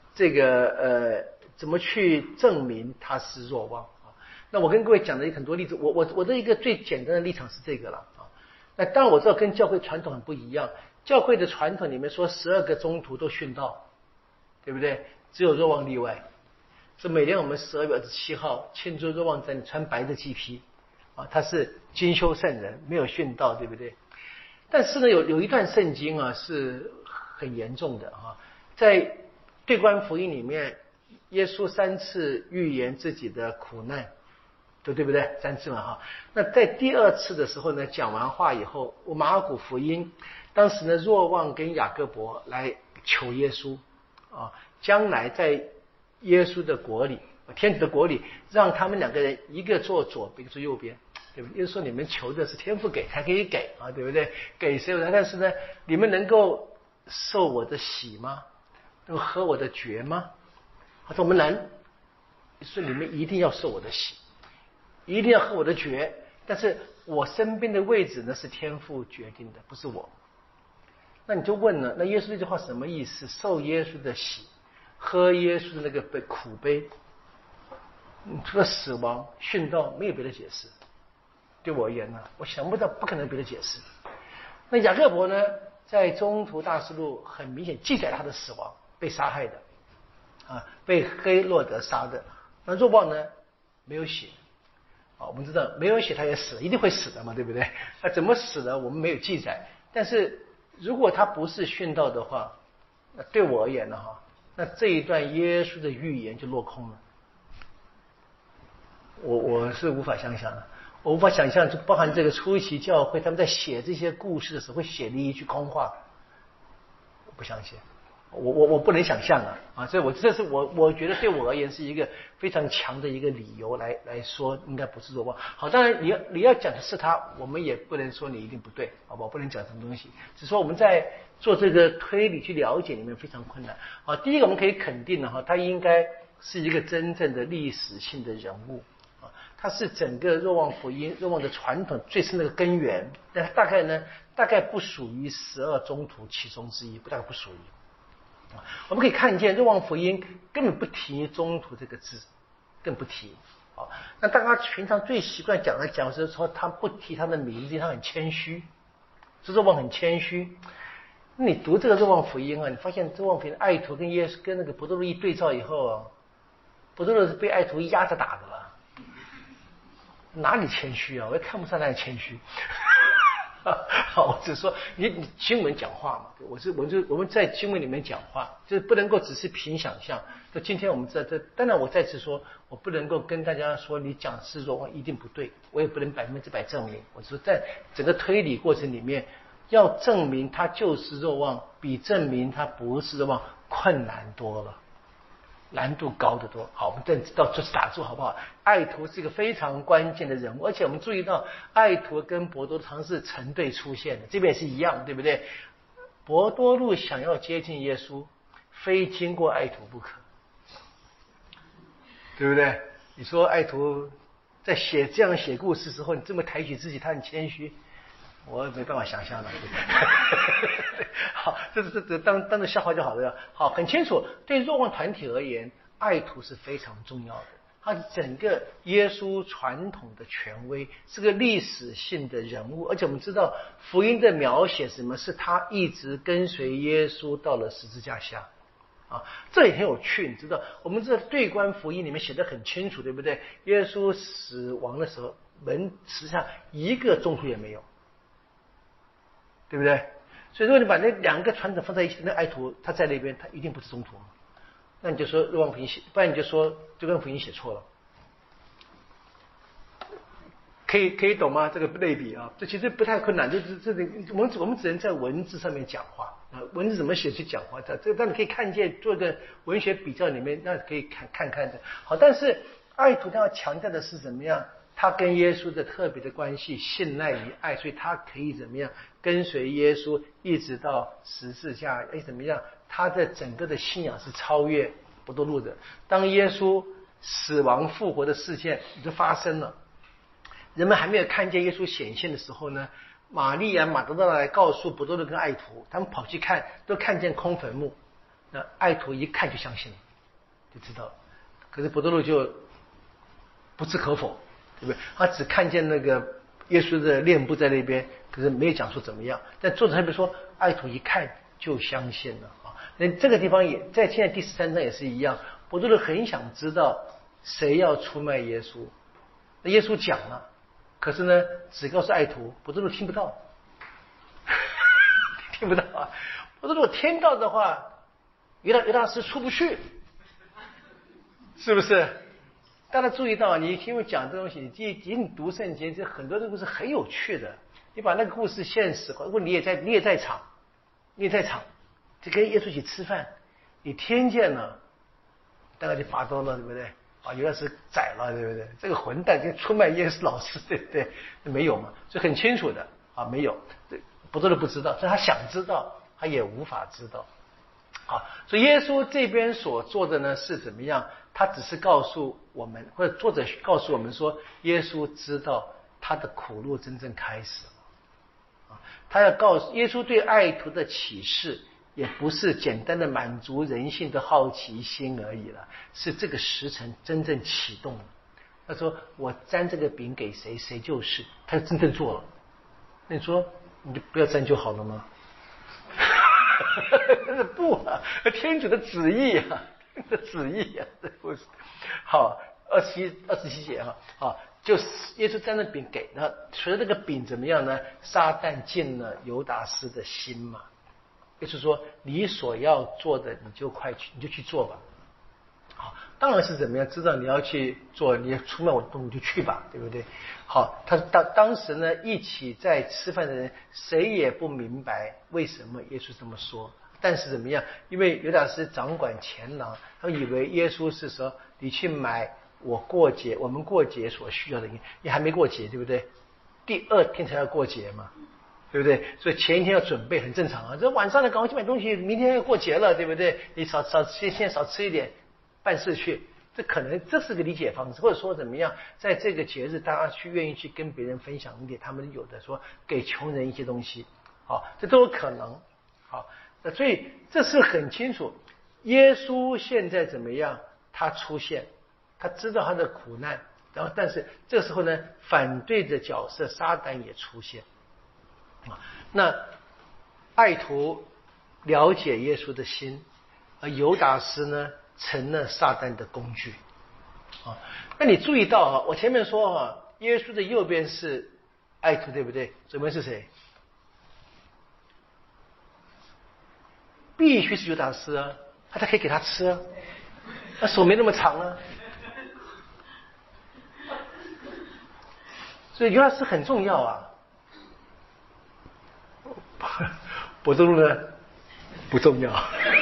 [SPEAKER 1] 怎么去证明它是若望啊？那我跟各位讲的很多例子，我的一个最简单的立场是这个了啊。那当然我知道跟教会传统很不一样，教会的传统里面说12个宗徒都殉道，对不对？只有若望例外，所以每年我们12月27号庆祝若望在穿白的祭披啊，他是精修圣人，没有殉道，对不对？但是呢，有一段圣经啊是很严重的啊，在对观福音里面，耶稣3次预言自己的苦难，对不对？3次嘛哈。那在第2次的时候呢，讲完话以后，马尔谷福音当时呢，若望跟雅各伯来求耶稣啊，将来在耶稣的国里，天主的国里，让他们2个人一个坐左边，一个坐右边。对不对？耶稣说你们求的是天父给才可以给啊，对不对？给谁？但是呢，你们能够受我的喜吗？能够喝我的爵吗？他说我们难，说你们一定要受我的喜，一定要喝我的爵。但是我身边的位置呢是天父决定的，不是我。那你就问了，那耶稣这句话什么意思？受耶稣的喜，喝耶稣的那个苦杯，除了死亡、殉道，没有别的解释。对我而言呢，我想不到，不可能别的解释。那雅各伯呢，在中途大事录很明显记载他的死亡，被杀害的，啊，被黑落德杀的。那若望呢，没有写，啊，我们知道没有写他也死了，一定会死的嘛，对不对？那怎么死的，我们没有记载。但是如果他不是殉道的话，那对我而言呢，哈，那这一段耶稣的预言就落空了。我是无法想象的。我无法想象，就包含这个初期教会他们在写这些故事的时候，会写了一句空话。我不相信，我不能想象啊！所以这是我觉得对我而言是一个非常强的一个理由来说，应该不是若望。好，当然你要讲的是他，我们也不能说你一定不对，好吧？我不能讲什么东西，只说我们在做这个推理去了解里面非常困难。啊，第一个我们可以肯定的哈，他应该是一个真正的历史性的人物。它是整个若望福音、若望的传统最深的根源，但大概不属于12宗徒其中之一，大概不属于。我们可以看见若望福音根本不提宗徒这个字，更不提。那大家平常最习惯讲的是说他不提他的名字，他很谦虚，若望很谦虚。你读这个若望福音啊，你发现若望福音爱徒跟耶稣跟那个伯多禄一对照以后啊，伯多禄是被爱徒压着打的了。哪里谦虚啊？我也看不上哪里谦虚。好，我只说你经文讲话嘛，我们在经文里面讲话，就是不能够只是凭想象。就今天我们这当然我再次说，我不能够跟大家说你讲是若望一定不对，我也不能100%证明。我说在整个推理过程里面，要证明他就是若望，比证明他不是若望困难多了。难度高得多。好，我们再到这打住好不好？爱徒是一个非常关键的人物，而且我们注意到爱徒跟伯多禄常是成对出现的，这边也是一样，对不对？伯多禄想要接近耶稣， 非经过爱徒不可，对不对？你说爱徒在这样写故事的时候，你这么抬举自己，他很谦虚，我没办法想象了。好，这当着笑话就好了。好，很清楚，对若望团体而言，爱徒是非常重要的。他整个耶稣传统的权威，是个历史性的人物，而且我们知道福音的描写什么，是他一直跟随耶稣到了十字架下。这也很有趣，你知道，我们这对观福音里面写得很清楚，对不对？耶稣死亡的时候，门实际上一个宗徒也没有，对不对？所以如果你把那两个传统放在一起，那爱徒他在那边，他一定不是宗徒嘛。那你就说若望福音写，不然你就说对观福音写错了。可以懂吗？这个类比啊，这其实不太困难，我们只能在文字上面讲话啊，文字怎么写去讲话，但你可以看见做一个文学比较里面，那可以看的。好，但是爱徒他要强调的是怎么样？他跟耶稣的特别的关系，信赖于爱，所以他可以怎么样跟随耶稣一直到十字架？怎么样？他的整个的信仰是超越伯多禄的。当耶稣死亡复活的事件就发生了。人们还没有看见耶稣显现的时候呢，玛利亚、马德达来告诉伯多禄跟爱徒，他们跑去看，都看见空坟墓。那爱徒一看就相信了，就知道了。可是伯多禄就不置可否，对不对？他只看见那个耶稣的脸部在那边，可是没有讲出怎么样。但作者特别说，爱徒一看就相信了啊。那这个地方也在现在第13章也是一样，伯多禄很想知道谁要出卖耶稣，那耶稣讲了。可是呢，只告诉爱徒，伯多禄听不到，听不到啊！伯多禄听到的话，犹大师出不去，是不是？大家注意到，你听我讲这东西，你读圣经，这很多的故事很有趣的。你把那个故事现实化，如果你也在场，就跟耶稣一起吃饭，你听见了，大概就发抖了，对不对？犹大师宰了，对不对？这个混蛋就出卖耶稣老师，对不对？没有嘛，所以很清楚的啊，没有。伯多禄不知道，所以他想知道，他也无法知道。好，所以耶稣这边所做的呢是怎么样？他只是告诉我们，或者作者告诉我们说，耶稣知道他的苦路真正开始了。他要告诉耶稣对爱徒的启示。也不是简单的满足人性的好奇心而已了，是这个时辰真正启动了。他说：“我沾这个饼给谁，谁就是。”他就真正做了。那你说，你就不要沾就好了吗？不啊，天主的旨意啊，旨意啊，这不是。好，27节啊，就是耶稣沾了饼给他，随着这个饼怎么样呢？撒旦进了犹达斯的心嘛。就是说，你所要做的，你就去做吧。好，当然是怎么样？知道你要去做，你出卖我的东西就去吧，对不对？好，他当时呢，一起在吃饭的人，谁也不明白为什么耶稣这么说。但是怎么样？因为犹大斯掌管钱囊，他们以为耶稣是说，你去买我们过节所需要的，你还没过节，对不对？第2天才要过节嘛。对不对？所以前一天要准备很正常啊。这晚上呢，赶快去买东西，明天要过节了，对不对？你现在少吃一点，办事去。这是个理解方式，或者说怎么样，在这个节日，大家愿意去跟别人分享一点他们有的，说给穷人一些东西，好，这都有可能。好，所以这是很清楚。耶稣现在怎么样？他出现，他知道他的苦难，然后但是这时候呢，反对的角色撒旦也出现。那爱徒了解耶稣的心，而犹达斯呢成了撒旦的工具。那你注意到啊，我前面说啊，耶稣的右边是爱徒，对不对？左边是谁？必须是犹达斯啊，他才可以给他吃啊，他手没那么长啊。所以犹达斯很重要啊。伯多禄呢不重要。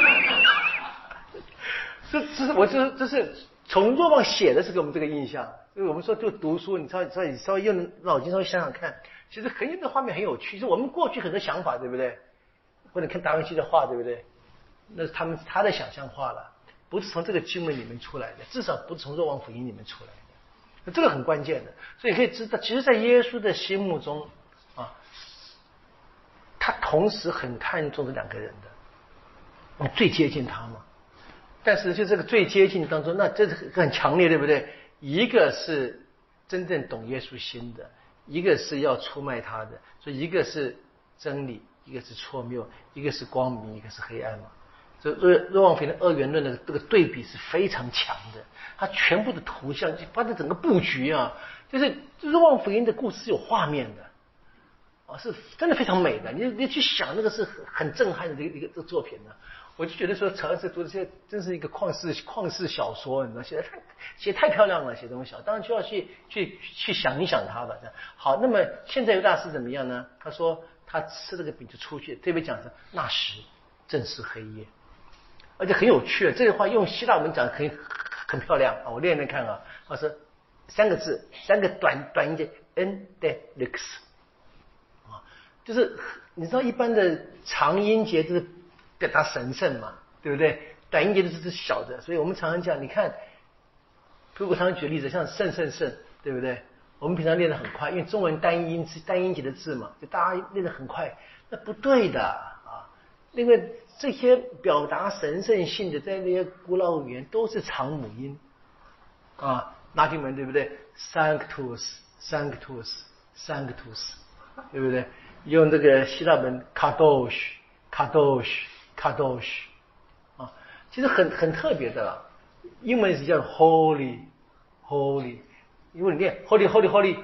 [SPEAKER 1] 这是从若望写的是给我们这个印象。因为我们说就读书，你稍微用脑筋稍微想想看，其实很多的画面很有趣。就是我们过去很多想法，对不对？或者看达文西的画，对不对？ 那是他的想象化了，不是从这个经文里面出来的，至少不是从若望福音里面出来的。那这个很关键的，所以你可以知道，其实，在耶稣的心目中啊，他同时很看重这两个人的，最接近他嘛。但是就这个最接近当中，那这是很强烈，对不对？一个是真正懂耶稣心的，一个是要出卖他的，所以一个是真理，一个是错谬，一个是光明，一个是黑暗嘛。所以若望福音的二元论的这个对比是非常强的，它全部的图像，它的整个布局啊，就是若望福音的故事是有画面的，啊，是真的非常美的。你去想，那个是很震撼的这个作品呢。我就觉得说，曹安石读这些真是一个旷世小说，你知道，写太漂亮了，写这种小，当然就要去想一想它吧。好，那么现在犹大师怎么样呢？他说他吃了个饼就出去，特别讲是那时正是黑夜，而且很有趣。这句话用希腊文讲很漂亮啊，我练练看啊。他说三个字，三个短音节 endelux 啊，就是你知道一般的长音节就是表达神圣嘛，对不对？短音节是小的，所以我们常常讲，你看，我常常举例子，像圣，对不对？我们平常练得很快，因为中文单音节的字嘛，就大家练得很快，那不对的啊。因为这些表达神圣性的，在那些古老语言都是长母音啊，拉丁文对不对 ？Sanctus， 对不对？用这个希腊文 kadosh 啊，其实很特别的啦。英文是叫 holy， 因为你念 holy，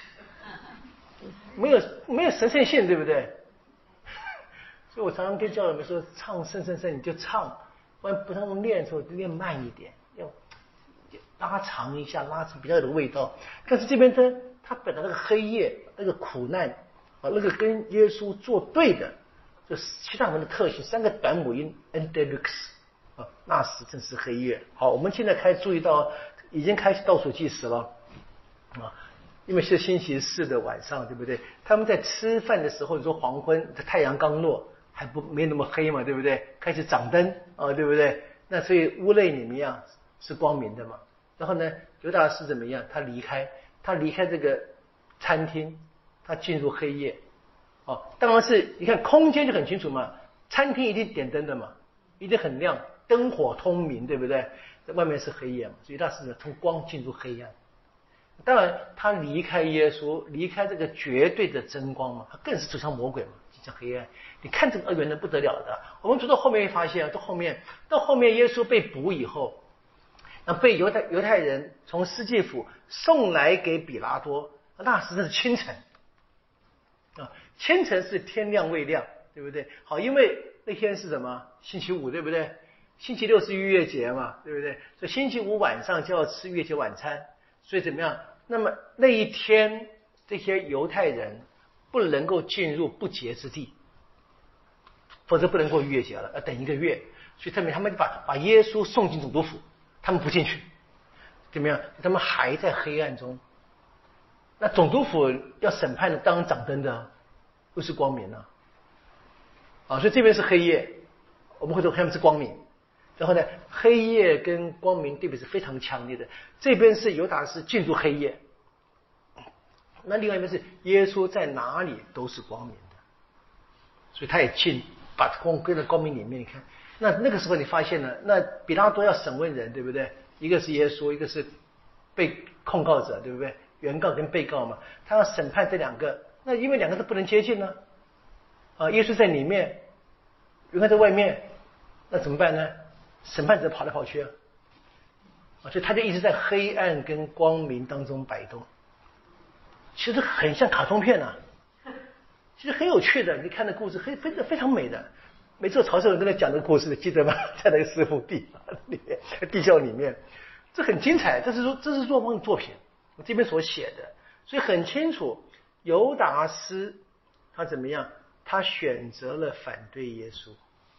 [SPEAKER 1] 没有神圣性，对不对？所以我常常跟教友们说，唱圣，你就唱，不然不能练的时候就练慢一点，要拉长一下，拉成比较有味道。但是这边他本来那个黑夜，那个苦难啊，那个跟耶稣作对的。就是希腊文的特性，三个短母音 endelux 啊，那时正是黑夜。好，我们现在开始注意到，已经开始倒数计时了啊，因为是星期四的晚上，对不对？他们在吃饭的时候，你说黄昏，太阳刚落，还没那么黑嘛，对不对？开始掌灯啊，对不对？那所以屋内里面是光明的嘛。然后呢，犹大师怎么样？他离开这个餐厅，他进入黑夜。哦，当然是你看空间就很清楚嘛，餐厅一定点灯的嘛，一定很亮，灯火通明，对不对？在外面是黑夜嘛，所以他是从光进入黑暗。当然，他离开耶稣，离开这个绝对的真光嘛，他更是走向魔鬼嘛，走向黑暗。你看这个二元人不得了的，我们读到后面会发现，到后面耶稣被捕以后，那被犹太人从司祭府送来给比拉多，那时是清晨。啊，清晨是天亮未亮，对不对？好，因为那天是什么？星期五，对不对？星期六是逾越节嘛，对不对？所以星期五晚上就要吃逾越节晚餐，所以怎么样？那么那一天，这些犹太人不能够进入不洁之地，否则不能过逾越节了，要等1个月。所以他们就把耶稣送进总督府，他们不进去，怎么样？他们还在黑暗中。那总督府要审判的，当然掌灯的，又是光明啊，所以这边是黑夜，我们会说他们是光明。然后呢，黑夜跟光明对比是非常强烈的。这边是犹大师进入黑夜，那另外一边是耶稣在哪里都是光明的，所以他也把光归到光明里面。你看，那个时候你发现了，那比拉多要审问人，对不对？一个是耶稣，一个是被控告者，对不对？原告跟被告嘛，他要审判这两个，那因为两个都不能接近呢，啊，耶稣在里面，原告在外面，那怎么办呢？审判者跑来跑去啊，所以他就一直在黑暗跟光明当中摆动，其实很像卡通片啊，其实很有趣的，你看的故事非常美的。每次曹圣文跟他讲这个故事，记得吗？在那个师傅地窖里面，这很精彩，这是若望的作品。我这边所写的，所以很清楚，犹达斯他怎么样？他选择了反对耶稣，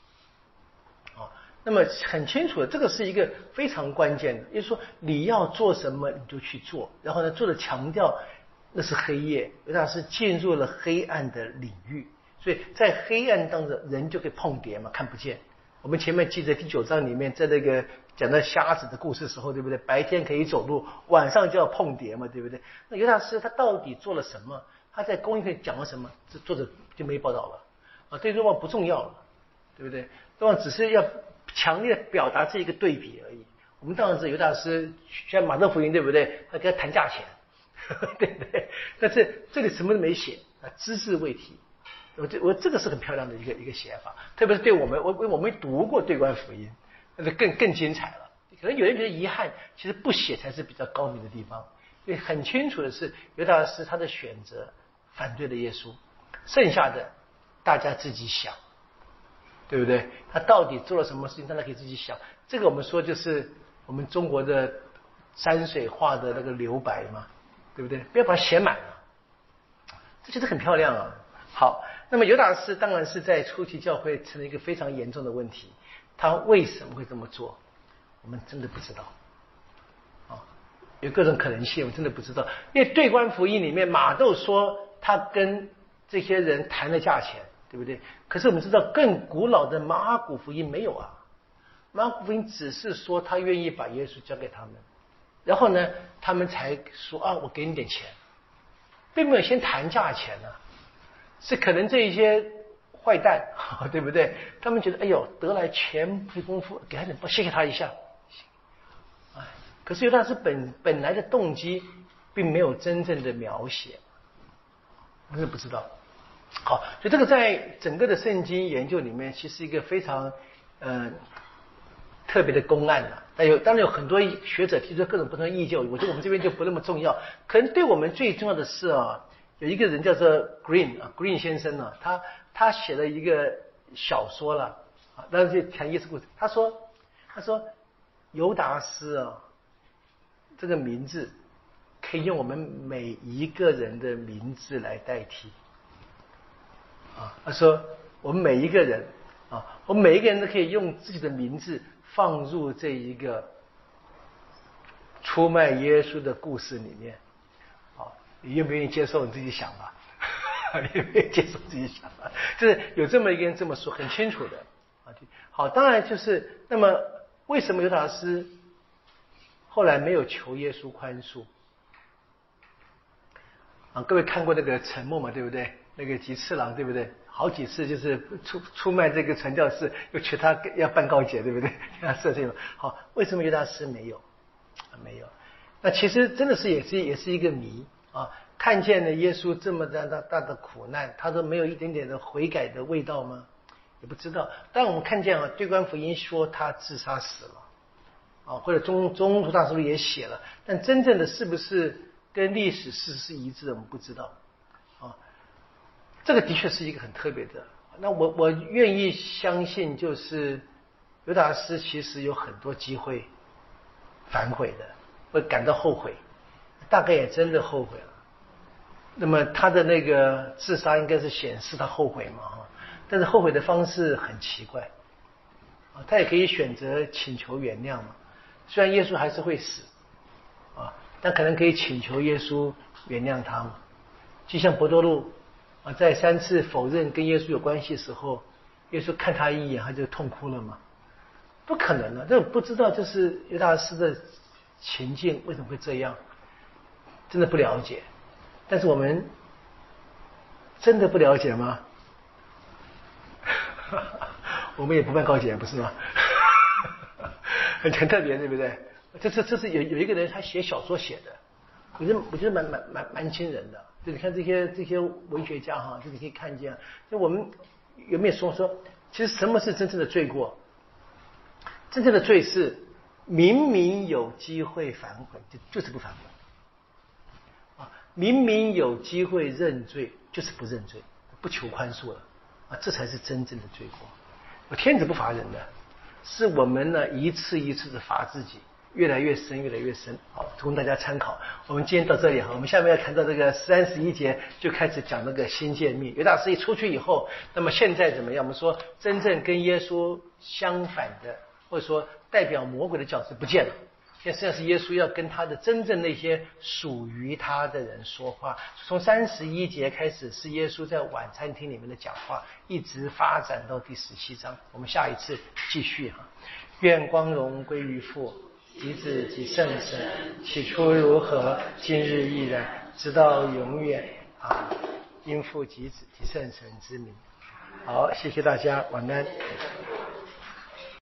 [SPEAKER 1] 那么很清楚的，这个是一个非常关键的，就是说你要做什么你就去做，然后呢做的强调那是黑夜，犹达斯进入了黑暗的领域，所以在黑暗当中人就可以碰碟嘛，看不见， 我们前面记得第9章里面，在那个讲到瞎子的故事的时候，对不对？白天可以走路，晚上就要碰碟嘛，对不对？那犹大师他到底做了什么？他在公会讲了什么？这作者就没报道了啊，对若望不重要了，对不对？若望只是要强烈表达这一个对比而已。我们当然是犹大师，像马太福音，对不对？他跟他谈价钱，对不对？但是这里什么都没写啊，只字未提。我这个是很漂亮的一个写法，特别是对我们，我没读过对观福音，那就更精彩了。可能有人觉得遗憾，其实不写才是比较高明的地方。因为很清楚的是，犹大师他的选择反对了耶稣，剩下的大家自己想，对不对？他到底做了什么事情，大家可以自己想。这个我们说就是我们中国的山水画的那个留白嘛，对不对？不要把它写满了，这就是很漂亮啊。好，那么犹大师当然是在初期教会成了一个非常严重的问题。他为什么会这么做？我们真的不知道啊，有各种可能性，我们真的不知道。因为对观福音里面，马窦说他跟这些人谈了价钱，对不对？可是我们知道，更古老的马可福音没有啊。马可福音只是说他愿意把耶稣交给他们，然后呢，他们才说啊，我给你点钱，并没有先谈价钱呢。是可能这一些坏蛋，对不对？他们觉得哎呦，得来全不费功夫，给他点，谢谢他一下。哎，可是犹大师本来的动机并没有真正的描写，我真的不知道。好，所以这个在整个的圣经研究里面，其实一个非常特别的公案了。当然有很多学者提出各种不同的意见，我觉得我们这边就不那么重要。可能对我们最重要的是啊。有一个人叫做 Green 先生呢，他写了一个小说了啊，当时就谈耶稣故事。他说犹达斯啊，这个名字可以用我们每一个人的名字来代替啊。他说我们每一个人啊，我们每一个人都可以用自己的名字放入这一个出卖耶稣的故事里面。你愿不愿意接受？你自己想吧。你愿不愿意接受？自己想吧。就是有这么一个人这么说，很清楚的。好，当然就是那么，为什么犹大师后来没有求耶稣宽恕？啊，各位看过那个《沉默》嘛，对不对？那个吉次郎，对不对？好几次就是出卖这个传教士，又求他要办告解，对不对？他设这种。好，为什么犹大师没有？没有。那其实真的是也是一个谜。啊，看见了耶稣这么大的苦难，他都没有一点点的悔改的味道吗？也不知道。但我们看见啊，对观福音说他自杀死了，啊，或者中途大师也写了，但真正的是不是跟历史事实是一致的，我们不知道。啊，这个的确是一个很特别的。那我愿意相信，就是犹大师其实有很多机会反悔的，会感到后悔。大概也真的后悔了。那么他的那个自杀应该是显示他后悔嘛，但是后悔的方式很奇怪啊，他也可以选择请求原谅嘛。虽然耶稣还是会死啊，但可能可以请求耶稣原谅他嘛。就像伯多禄啊，在3次否认跟耶稣有关系的时候，耶稣看他一眼，他就痛哭了嘛。不可能的，这不知道就是犹大师的情境为什么会这样。真的不了解，但是我们真的不了解吗？我们也不办告解，不是吗？很特别，对不对？这是有一个人他写小说写的，我觉得蛮惊人的。就你看这些文学家哈，就你可以看见，就我们有没有说，其实什么是真正的罪过？真正的罪是明明有机会反悔，就是不反悔。明明有机会认罪，就是不认罪，不求宽恕了啊，这才是真正的罪过。天子不罚人的，是我们呢一次一次的罚自己，越来越深，越来越深。好，供大家参考。我们今天到这里哈，我们下面要谈到这个31节，就开始讲那个新诫命。犹大师一出去以后，那么现在怎么样？我们说真正跟耶稣相反的，或者说代表魔鬼的角色不见了实际上是耶稣要跟他的真正那些属于他的人说话。从31节开始是耶稣在晚餐厅里面的讲话，一直发展到第17章。我们下一次继续哈。愿光荣归于父、及子及圣神，起初如何，今日亦然，直到永远啊！因父及子及圣神之名。好，谢谢大家，晚安。